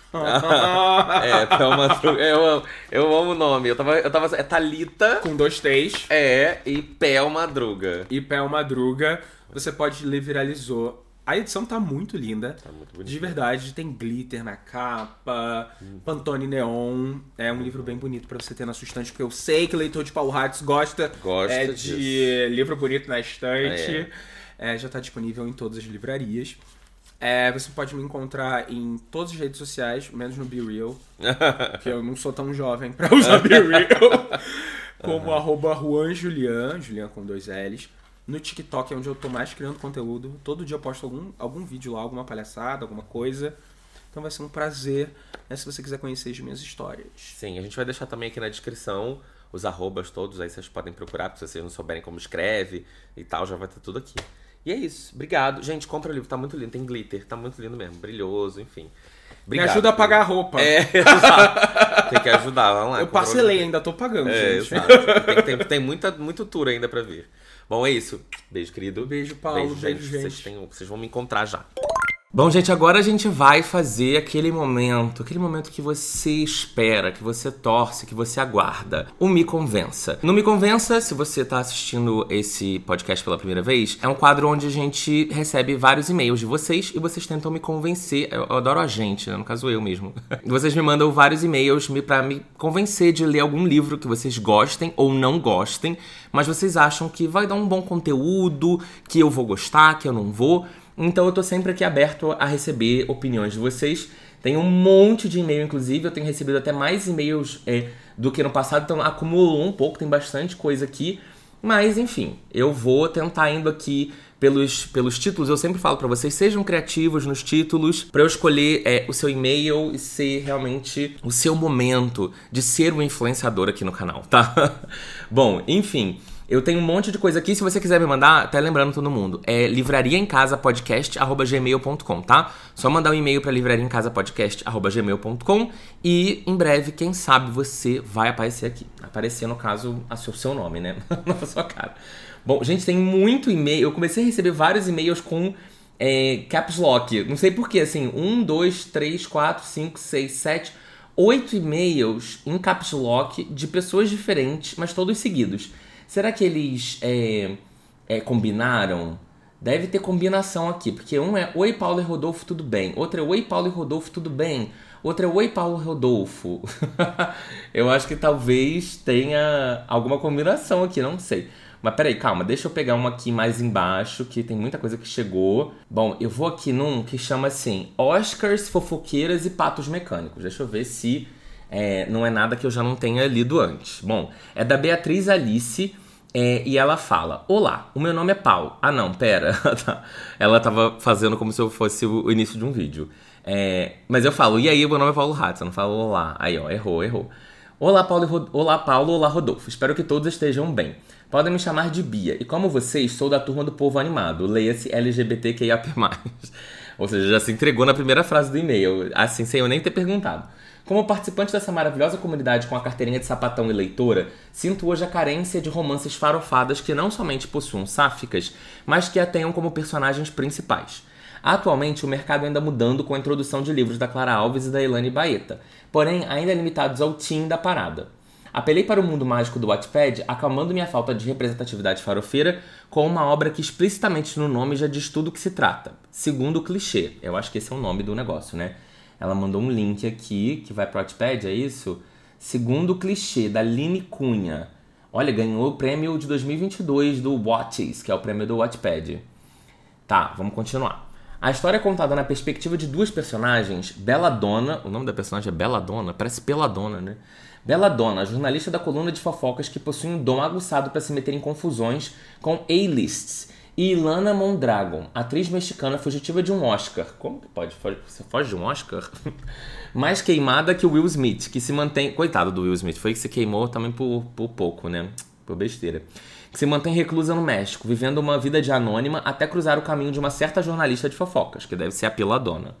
é, Pel Madruga. Eu amo, eu amo o nome. Eu tava, eu tava. É Thalita. Com dois T's. É, e Pel Madruga. E Pel Madruga. Você pode ler Viralizou. A edição tá muito linda. Tá muito bonita. De verdade, tem glitter na capa, hum. Pantone neon. É um hum. livro bem bonito pra você ter na sua estante, porque eu sei que leitor de Paulo Hartz gosta, gosta é, disso. de livro bonito na estante. É. É, já tá disponível em todas as livrarias. É, você pode me encontrar em todas as redes sociais, menos no BeReal, que eu não sou tão jovem pra usar BeReal. Como uhum. arroba Juan Julian, Julian com dois L's. No TikTok é onde eu tô mais criando conteúdo. Todo dia eu posto algum, algum vídeo lá, alguma palhaçada, alguma coisa. Então vai ser um prazer, né, se você quiser conhecer as minhas histórias. Sim, a gente vai deixar também aqui na descrição os arrobas todos, aí vocês podem procurar, se vocês não souberem como escreve e tal, já vai ter tudo aqui. E é isso, obrigado. Gente, compra o livro, tá muito lindo, tem glitter, tá muito lindo mesmo, brilhoso, enfim. Obrigado, me ajuda a pagar a roupa. É, exato. Tem que ajudar, vamos lá. Eu parcelei, ainda tô pagando, é, gente. Exato. Tem, tem, tem muita, muito tour ainda pra vir. Bom, é isso. Beijo, querido. Beijo, Paulo. Beijo, Beijo, gente. gente. Vocês, têm, vocês vão me encontrar já. Bom, gente, agora a gente vai fazer aquele momento, aquele momento que você espera, que você torce, que você aguarda. O Me Convença. No Me Convença, se você tá assistindo esse podcast pela primeira vez, é um quadro onde a gente recebe vários e-mails de vocês e vocês tentam me convencer. Eu adoro a gente, né? No caso eu mesmo. Vocês me mandam vários e-mails pra me convencer de ler algum livro que vocês gostem ou não gostem, mas vocês acham que vai dar um bom conteúdo, que eu vou gostar, que eu não vou. Então eu tô sempre aqui aberto a receber opiniões de vocês. Tem um monte de e-mail, inclusive. Eu tenho recebido até mais e-mails é, do que no passado. Então acumulou um pouco, tem bastante coisa aqui. Mas, enfim, eu vou tentar indo aqui pelos, pelos títulos. Eu sempre falo pra vocês, sejam criativos nos títulos, pra eu escolher é, o seu e-mail e ser realmente o seu momento de ser um influenciador aqui no canal, tá? Bom, enfim... Eu tenho um monte de coisa aqui, se você quiser me mandar, até lembrando todo mundo, é livrariaemcasapodcast arroba gmail ponto com, tá? Só mandar um e-mail pra livrariaemcasapodcast arroba gmail ponto com e em breve, quem sabe, você vai aparecer aqui. Aparecer, no caso, o seu, seu nome, né? Na sua cara. Bom, gente, tem muito e-mail. Eu comecei a receber vários e-mails com é, caps lock. Não sei porquê, assim, um, dois, três, quatro, cinco, seis, sete, oito e-mails em caps lock de pessoas diferentes, mas todos seguidos. Será que eles é, é, combinaram? Deve ter combinação aqui, porque um é Oi, Paulo e Rodolfo, tudo bem? Outro é Oi, Paulo e Rodolfo, tudo bem? Outro é Oi, Paulo e Rodolfo. Eu acho que talvez tenha alguma combinação aqui, não sei. Mas peraí, calma, deixa eu pegar uma aqui mais embaixo, que tem muita coisa que chegou. Bom, eu vou aqui num que chama assim, Oscars, Fofoqueiras e Patos Mecânicos. Deixa eu ver se... É, não é nada que eu já não tenha lido antes. Bom, é da Beatriz Alice é, e ela fala: Olá, o meu nome é Paulo. Ah não, pera. Ela tava fazendo como se eu fosse o início de um vídeo. É, mas eu falo, e aí, meu nome é Paulo Hatz. Eu não falo olá. Aí ó, errou, errou. Olá Paulo, Rod... olá Paulo, olá Rodolfo. Espero que todos estejam bem. Podem me chamar de Bia. E como vocês, sou da turma do povo animado. Leia-se L G B T Q I A P mais. Ou seja, já se entregou na primeira frase do e-mail. Assim, sem eu nem ter perguntado. Como participante dessa maravilhosa comunidade com a carteirinha de sapatão e leitora, sinto hoje a carência de romances farofadas que não somente possuam sáficas, mas que a tenham como personagens principais. Atualmente, o mercado anda mudando com a introdução de livros da Clara Alves e da Elane Baeta, porém ainda limitados ao teen da parada. Apelei para o mundo mágico do Wattpad, acalmando minha falta de representatividade farofeira com uma obra que explicitamente no nome já diz tudo o que se trata. Segundo o clichê. Eu acho que esse é o nome do negócio, né? Ela mandou um link aqui, que vai pro Wattpad, é isso? Segundo o clichê, da Line Cunha. Olha, ganhou o prêmio de dois mil e vinte e dois do Watches, que é o prêmio do Wattpad. Tá, vamos continuar. A história é contada na perspectiva de duas personagens, Belladonna, o nome da personagem é Belladonna, parece Peladona, né? Belladonna, jornalista da coluna de fofocas que possui um dom aguçado para se meter em confusões com A-lists, e Ilana Mondragon, atriz mexicana fugitiva de um Oscar. Como que pode? Você foge de um Oscar? Mais queimada que o Will Smith, que se mantém... Coitado do Will Smith, foi que se queimou também por, por pouco, né? Por besteira. Que se mantém reclusa no México, vivendo uma vida de anônima até cruzar o caminho de uma certa jornalista de fofocas, que deve ser a Peladona.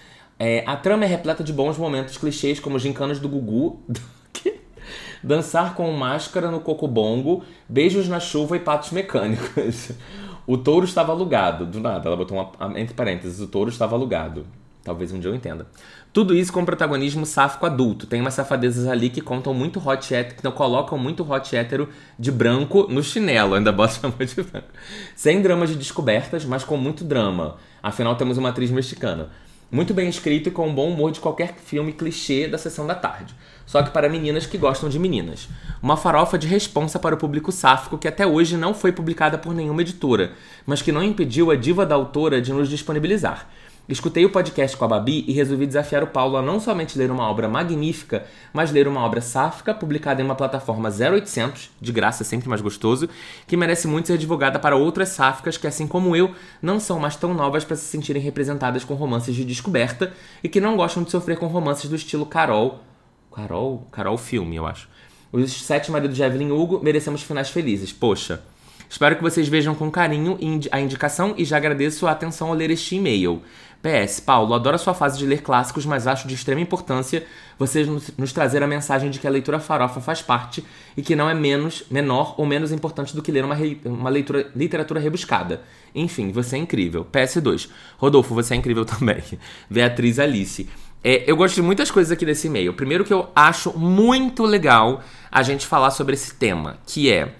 É, a trama é repleta de bons momentos clichês como gincanas do Gugu... dançar com máscara no cocobongo, beijos na chuva e patos mecânicos. O touro estava alugado. Do nada, ela botou uma, entre parênteses, o touro estava alugado. Talvez um dia eu entenda. Tudo isso com protagonismo sáfico adulto. Tem umas safadezas ali que contam muito hot hétero, que não colocam muito hot hétero de branco no chinelo. Ainda bota chamar de branco. Sem dramas de descobertas, mas com muito drama. Afinal, temos uma atriz mexicana. Muito bem escrito e com um bom humor de qualquer filme clichê da sessão da tarde. Só que para meninas que gostam de meninas. Uma farofa de responsa para o público sáfico que até hoje não foi publicada por nenhuma editora, mas que não impediu a diva da autora de nos disponibilizar. Escutei o podcast com a Babi e resolvi desafiar o Paulo a não somente ler uma obra magnífica, mas ler uma obra sáfica publicada em uma plataforma zero oitocentos, de graça, sempre mais gostoso, que merece muito ser divulgada para outras sáficas que, assim como eu, não são mais tão novas para se sentirem representadas com romances de descoberta e que não gostam de sofrer com romances do estilo Carol... Carol? Carol filme, eu acho. Os Sete Maridos de Evelyn Hugo merecemos finais felizes. Poxa, Espero que vocês vejam com carinho a indicação e já agradeço a atenção ao ler este e-mail. P S. Paulo, adoro a sua fase de ler clássicos, mas acho de extrema importância vocês nos trazer a mensagem de que a leitura farofa faz parte e que não é menos, menor ou menos importante do que ler uma, re, uma leitura, literatura rebuscada. Enfim, você é incrível. P S dois. Rodolfo, você é incrível também. Beatriz Alice. É, eu gosto de muitas coisas aqui desse e-mail. Primeiro que eu acho muito legal a gente falar sobre esse tema, que é,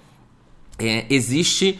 é existe...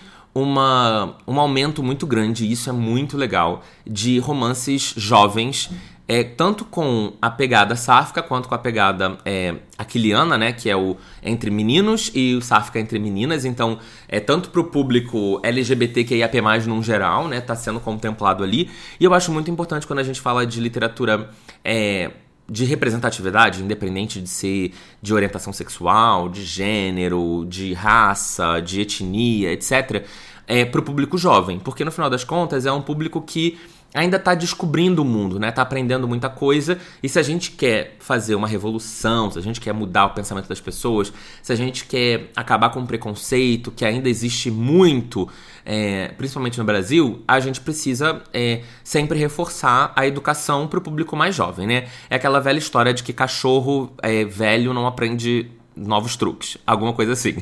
Uma, um aumento muito grande, e isso é muito legal, de romances jovens, é, tanto com a pegada sáfica quanto com a pegada é, aquiliana, né, que é o entre meninos, e o sáfica entre meninas. Então, é tanto pro público L G B T Q I A P mais, num geral, né, tá sendo contemplado ali. E eu acho muito importante quando a gente fala de literatura é, de representatividade, independente de ser de orientação sexual, de gênero, de raça, de etnia, etcétera, é pro público jovem, porque no final das contas é um público que ainda tá descobrindo o mundo, né? Tá aprendendo muita coisa, e se a gente quer fazer uma revolução, se a gente quer mudar o pensamento das pessoas, se a gente quer acabar com o preconceito, que ainda existe muito, é, principalmente no Brasil, a gente precisa é, sempre reforçar a educação pro público mais jovem, né? É aquela velha história de que cachorro é, velho não aprende novos truques, alguma coisa assim.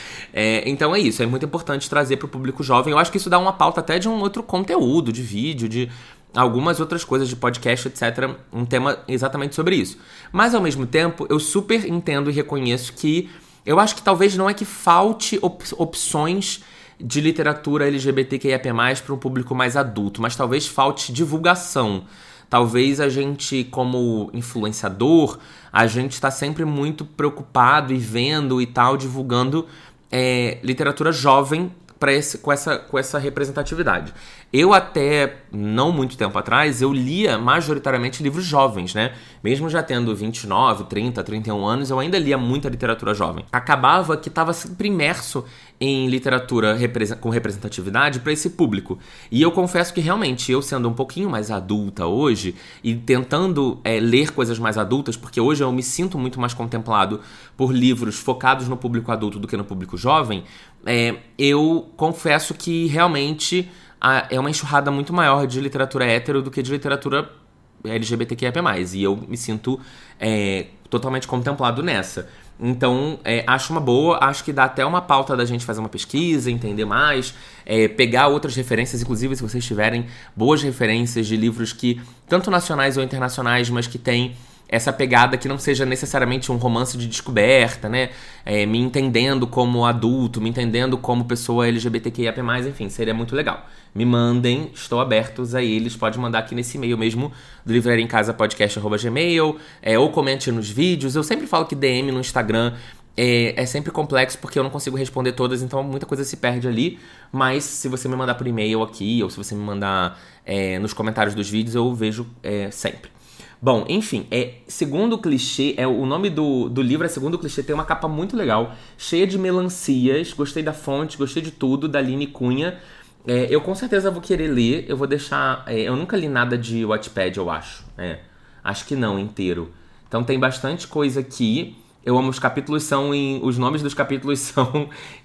É, então é isso, é muito importante trazer para o público jovem. Eu acho que isso dá uma pauta até de um outro conteúdo, de vídeo, de algumas outras coisas, de podcast, etcétera. Um tema exatamente sobre isso. Mas, ao mesmo tempo, eu super entendo e reconheço que eu acho que talvez não é que falte op- opções de literatura L G B T Q I A P mais, para um público mais adulto, mas talvez falte divulgação. Talvez a gente, como influenciador, a gente está sempre muito preocupado e vendo e tal, divulgando é, literatura jovem pra esse, com, essa, com essa representatividade. Eu até, não muito tempo atrás, eu lia majoritariamente livros jovens, né? Mesmo já tendo vinte e nove, trinta, trinta e um anos, eu ainda lia muita literatura jovem. Acabava que estava sempre imerso em literatura com representatividade para esse público. E eu confesso que realmente, eu sendo um pouquinho mais adulta hoje e tentando é, ler coisas mais adultas, porque hoje eu me sinto muito mais contemplado por livros focados no público adulto do que no público jovem, é, eu confesso que realmente a, é uma enxurrada muito maior de literatura hétero do que de literatura L G B T Q I A P mais. E eu me sinto é, totalmente contemplado nessa. Então, é, acho uma boa, acho que dá até uma pauta da gente fazer uma pesquisa, entender mais, é, pegar outras referências, inclusive se vocês tiverem boas referências de livros que, tanto nacionais ou internacionais, mas que tem essa pegada que não seja necessariamente um romance de descoberta, né? É, me entendendo como adulto, me entendendo como pessoa L G B T Q I A P mais, enfim, seria muito legal. Me mandem, estou abertos a eles, pode mandar aqui nesse e-mail mesmo, do livraria em casa podcast arroba gmail, é, ou comente nos vídeos. Eu sempre falo que D M no Instagram é, é sempre complexo, porque eu não consigo responder todas, então muita coisa se perde ali, mas se você me mandar por e-mail aqui, ou se você me mandar é, nos comentários dos vídeos, eu vejo é, sempre. Bom, enfim, é Segundo Clichê, é, o nome do, do livro é Segundo Clichê, tem uma capa muito legal, cheia de melancias, gostei da fonte, gostei de tudo, da Aline Cunha. É, eu com certeza vou querer ler, eu vou deixar... É, eu nunca li nada de Wattpad, eu acho. É, acho que não, inteiro. Então tem bastante coisa aqui. Eu amo, os capítulos são em... Os nomes dos capítulos são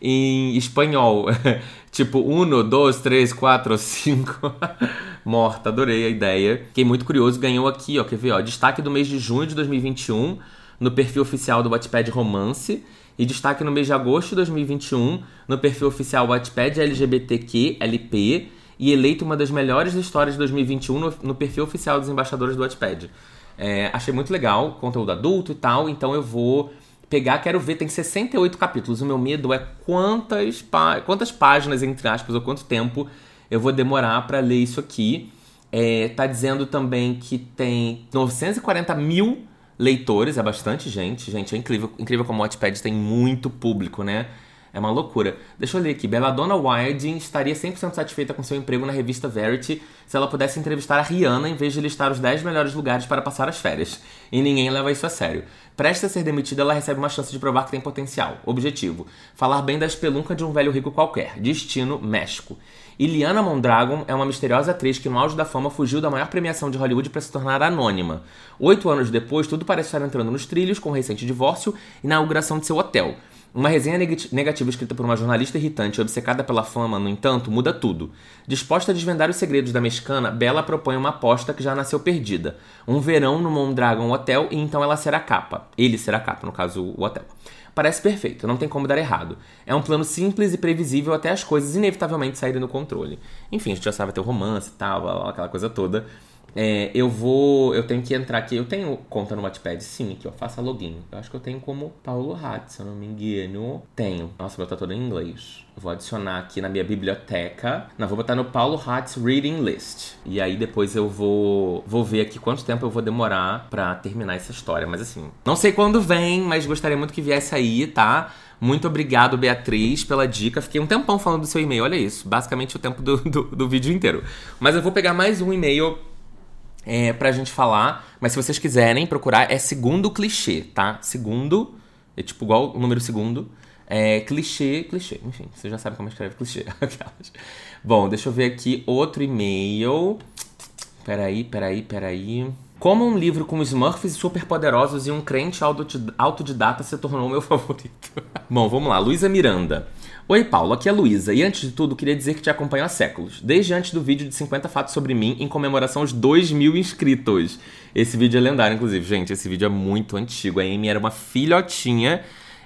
em espanhol. Tipo, um, dois, três, quatro, cinco... Morta, adorei a ideia. Fiquei muito curioso, ganhou aqui, ó, quer ver, ó, destaque do mês de junho de dois mil e vinte e um no perfil oficial do Wattpad Romance e destaque no mês de agosto de dois mil e vinte e um no perfil oficial Wattpad L G B T Q L P e eleito uma das melhores histórias de dois mil e vinte e um no, no perfil oficial dos embaixadores do Wattpad. É, achei muito legal, conteúdo adulto e tal, então eu vou pegar, quero ver, tem sessenta e oito capítulos. O meu medo é quantas, pá- quantas páginas, entre aspas, ou quanto tempo eu vou demorar para ler isso aqui. É, tá dizendo também que tem novecentos e quarenta mil leitores, é bastante gente. Gente, é incrível, incrível como o Wattpad tem muito público, né? É uma loucura. Deixa eu ler aqui. Belladonna Wilding estaria cem por cento satisfeita com seu emprego na revista Verity se ela pudesse entrevistar a Rihanna em vez de listar os dez melhores lugares para passar as férias. E ninguém leva isso a sério. Prestes a ser demitida, ela recebe uma chance de provar que tem potencial. Objetivo: falar bem da espelunca de um velho rico qualquer. Destino: México. Ileana Mondragon é uma misteriosa atriz que no auge da fama fugiu da maior premiação de Hollywood para se tornar anônima. Oito anos depois, tudo parece estar entrando nos trilhos com o recente divórcio e na inauguração de seu hotel. Uma resenha neg- negativa escrita por uma jornalista irritante e obcecada pela fama, no entanto, muda tudo. Disposta a desvendar os segredos da mexicana, Bella propõe uma aposta que já nasceu perdida. Um verão no Mondragon Hotel e então ela será capa. Ele será capa, no caso, o hotel. Parece perfeito, não tem como dar errado. É um plano simples e previsível até as coisas inevitavelmente saírem do controle. Enfim, a gente já sabe ter o romance e tal, aquela coisa toda. É, eu vou... Eu tenho que entrar aqui... Eu tenho conta no Wattpad? Sim, aqui, ó. Faça login. Eu acho que eu tenho como Paulo Hatz, se eu não me engano. Tenho. Nossa, meu tá todo em inglês. Eu vou adicionar aqui na minha biblioteca. Não, vou botar no Paulo Hatz Reading List. E aí depois eu vou... Vou ver aqui quanto tempo eu vou demorar pra terminar essa história. Mas assim... Não sei quando vem, mas gostaria muito que viesse aí, tá? Muito obrigado, Beatriz, pela dica. Fiquei um tempão falando do seu e-mail. Olha isso. Basicamente o tempo do, do, do vídeo inteiro. Mas eu vou pegar mais um e-mail... É, pra gente falar, mas se vocês quiserem procurar, é segundo clichê, tá? Segundo, é tipo igual o número segundo, é clichê, clichê, enfim, vocês já sabem como escreve clichê. Bom, deixa eu ver aqui outro e-mail. Peraí, peraí, peraí. Como um livro com Smurfs superpoderosos e um crente autodidata se tornou meu favorito. Bom, vamos lá, Luísa Miranda. Oi, Paulo, aqui é a Luísa, e antes de tudo, queria dizer que te acompanho há séculos, desde antes do vídeo de cinquenta fatos sobre mim, em comemoração aos dois mil inscritos. Esse vídeo é lendário, inclusive, gente, esse vídeo é muito antigo, a Amy era uma filhotinha,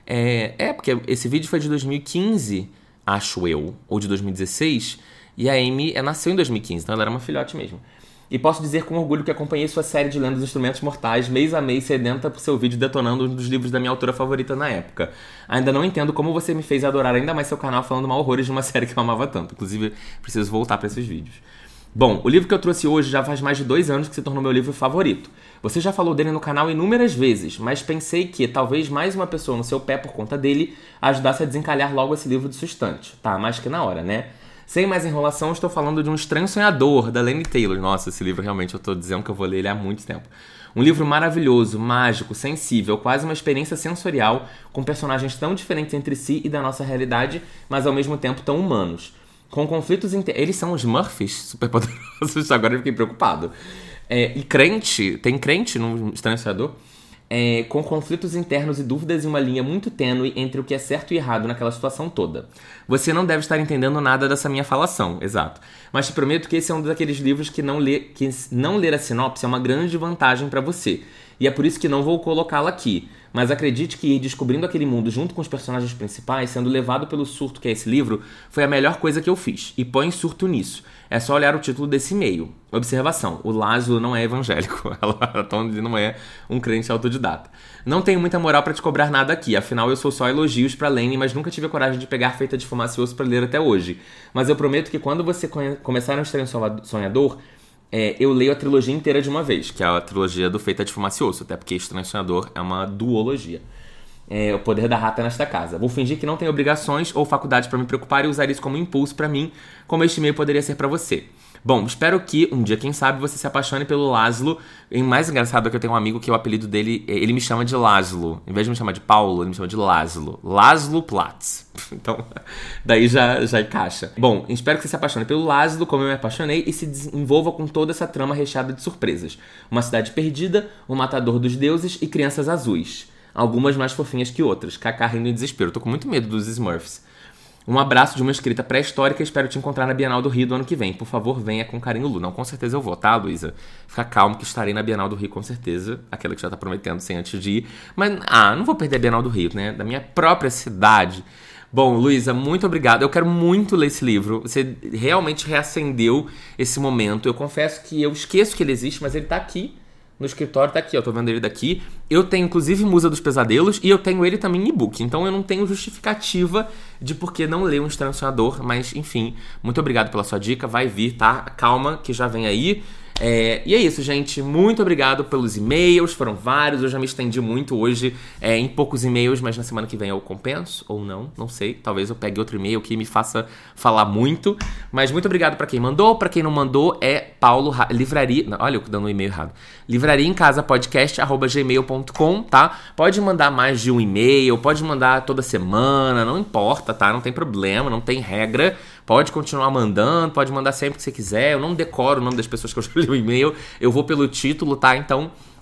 é, é porque esse vídeo foi de dois mil e quinze, acho eu, ou de dois mil e dezesseis, e a Amy é, nasceu em dois mil e quinze, então ela era uma filhote mesmo. E posso dizer com orgulho que acompanhei sua série de lendas dos instrumentos mortais, mês a mês, sedenta por seu vídeo detonando um dos livros da minha autora favorita na época. Ainda não entendo como você me fez adorar ainda mais seu canal falando mal horrores de uma série que eu amava tanto. Inclusive, preciso voltar para esses vídeos. Bom, o livro que eu trouxe hoje já faz mais de dois anos que se tornou meu livro favorito. Você já falou dele no canal inúmeras vezes, mas pensei que talvez mais uma pessoa no seu pé por conta dele ajudasse a desencalhar logo esse livro de sua estante. Tá, mais que na hora, né? Sem mais enrolação, estou falando de Um Estranho Sonhador, da Laini Taylor. Nossa, esse livro realmente eu estou dizendo que eu vou ler ele há muito tempo. Um livro maravilhoso, mágico, sensível, quase uma experiência sensorial, com personagens tão diferentes entre si e da nossa realidade, mas ao mesmo tempo tão humanos. Com conflitos internos... Eles são os Smurfs superpoderosos, agora eu fiquei preocupado. É, e crente, tem crente no Estranho Sonhador? É, com conflitos internos e dúvidas em uma linha muito tênue entre o que é certo e errado naquela situação toda. Você não deve estar entendendo nada dessa minha falação, exato. Mas te prometo que esse é um daqueles livros que não, lê, que não ler a sinopse é uma grande vantagem para você. E é por isso que não vou colocá-la aqui. Mas acredite que ir descobrindo aquele mundo junto com os personagens principais, sendo levado pelo surto que é esse livro, foi a melhor coisa que eu fiz. E põe surto nisso. É só olhar o título desse e-mail. Observação, o Lázaro não é evangélico. Então ele não é um crente autodidata. Não tenho muita moral pra te cobrar nada aqui. Afinal, eu sou só elogios pra Laini, mas nunca tive a coragem de pegar Feita de Fumaça e Osso pra ler até hoje. Mas eu prometo que quando você começar um Estranho Sonhador... É, eu leio a trilogia inteira de uma vez, que é a trilogia do Feita de Fumaça e Osso, até porque Estranho Sonhador é uma duologia. É, o poder da rata nesta casa. Vou fingir que não tenho obrigações ou faculdades para me preocupar e usar isso como impulso para mim, como este e-mail poderia ser para você. Bom, espero que um dia, quem sabe, você se apaixone pelo Laszlo. E o mais engraçado é que eu tenho um amigo que o apelido dele, ele me chama de Laszlo. Em vez de me chamar de Paulo, ele me chama de Laszlo. Laszlo Platz. Então, daí já, já encaixa. Bom, espero que você se apaixone pelo Laszlo, como eu me apaixonei, e se desenvolva com toda essa trama recheada de surpresas. Uma cidade perdida, um matador dos deuses e crianças azuis. Algumas mais fofinhas que outras. Kaká rindo em desespero. Tô com muito medo dos Smurfs. Um abraço de uma escrita pré-histórica e espero te encontrar na Bienal do Rio do ano que vem. Por favor, venha com carinho, Lu. Não, com certeza eu vou, tá, Luísa? Fica calmo que estarei na Bienal do Rio, com certeza. Aquela que já tá prometendo sem antes de ir. Mas, ah, não vou perder a Bienal do Rio, né? Da minha própria cidade. Bom, Luísa, muito obrigado. Eu quero muito ler esse livro. Você realmente reacendeu esse momento. Eu confesso que eu esqueço que ele existe, mas ele tá aqui. No escritório, tá aqui, ó, tô vendo ele daqui. Eu tenho, inclusive, Musa dos Pesadelos e eu tenho ele também em e-book. Então eu não tenho justificativa de por que não ler Um Estranho Sonhador. Mas, enfim, muito obrigado pela sua dica. Vai vir, tá? Calma, que já vem aí. É, e é isso, gente. Muito obrigado pelos e-mails. Foram vários. Eu já me estendi muito hoje é, em poucos e-mails, mas na semana que vem eu compenso ou não. Não sei. Talvez eu pegue outro e-mail que me faça falar muito. Mas muito obrigado pra quem mandou. Pra quem não mandou, é Paulo Ra- Livraria. Não, olha eu dando um e-mail errado. Livraria em Casa Podcast arroba gmail ponto com, tá? Pode mandar mais de um e-mail. Pode mandar toda semana. Não importa, tá? Não tem problema. Não tem regra. Pode continuar mandando, pode mandar sempre que você quiser. Eu não decoro o nome das pessoas que eu escolhi o e-mail. Eu vou pelo título, tá? Então,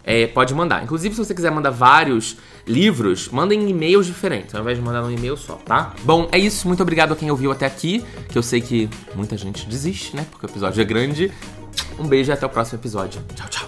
é, pode mandar. Inclusive, se você quiser mandar vários livros, mandem e-mails diferentes, ao invés de mandar um e-mail só, tá? Bom, é isso. Muito obrigado a quem ouviu até aqui, que eu sei que muita gente desiste, né? Porque o episódio é grande. Um beijo e até o próximo episódio. Tchau, tchau.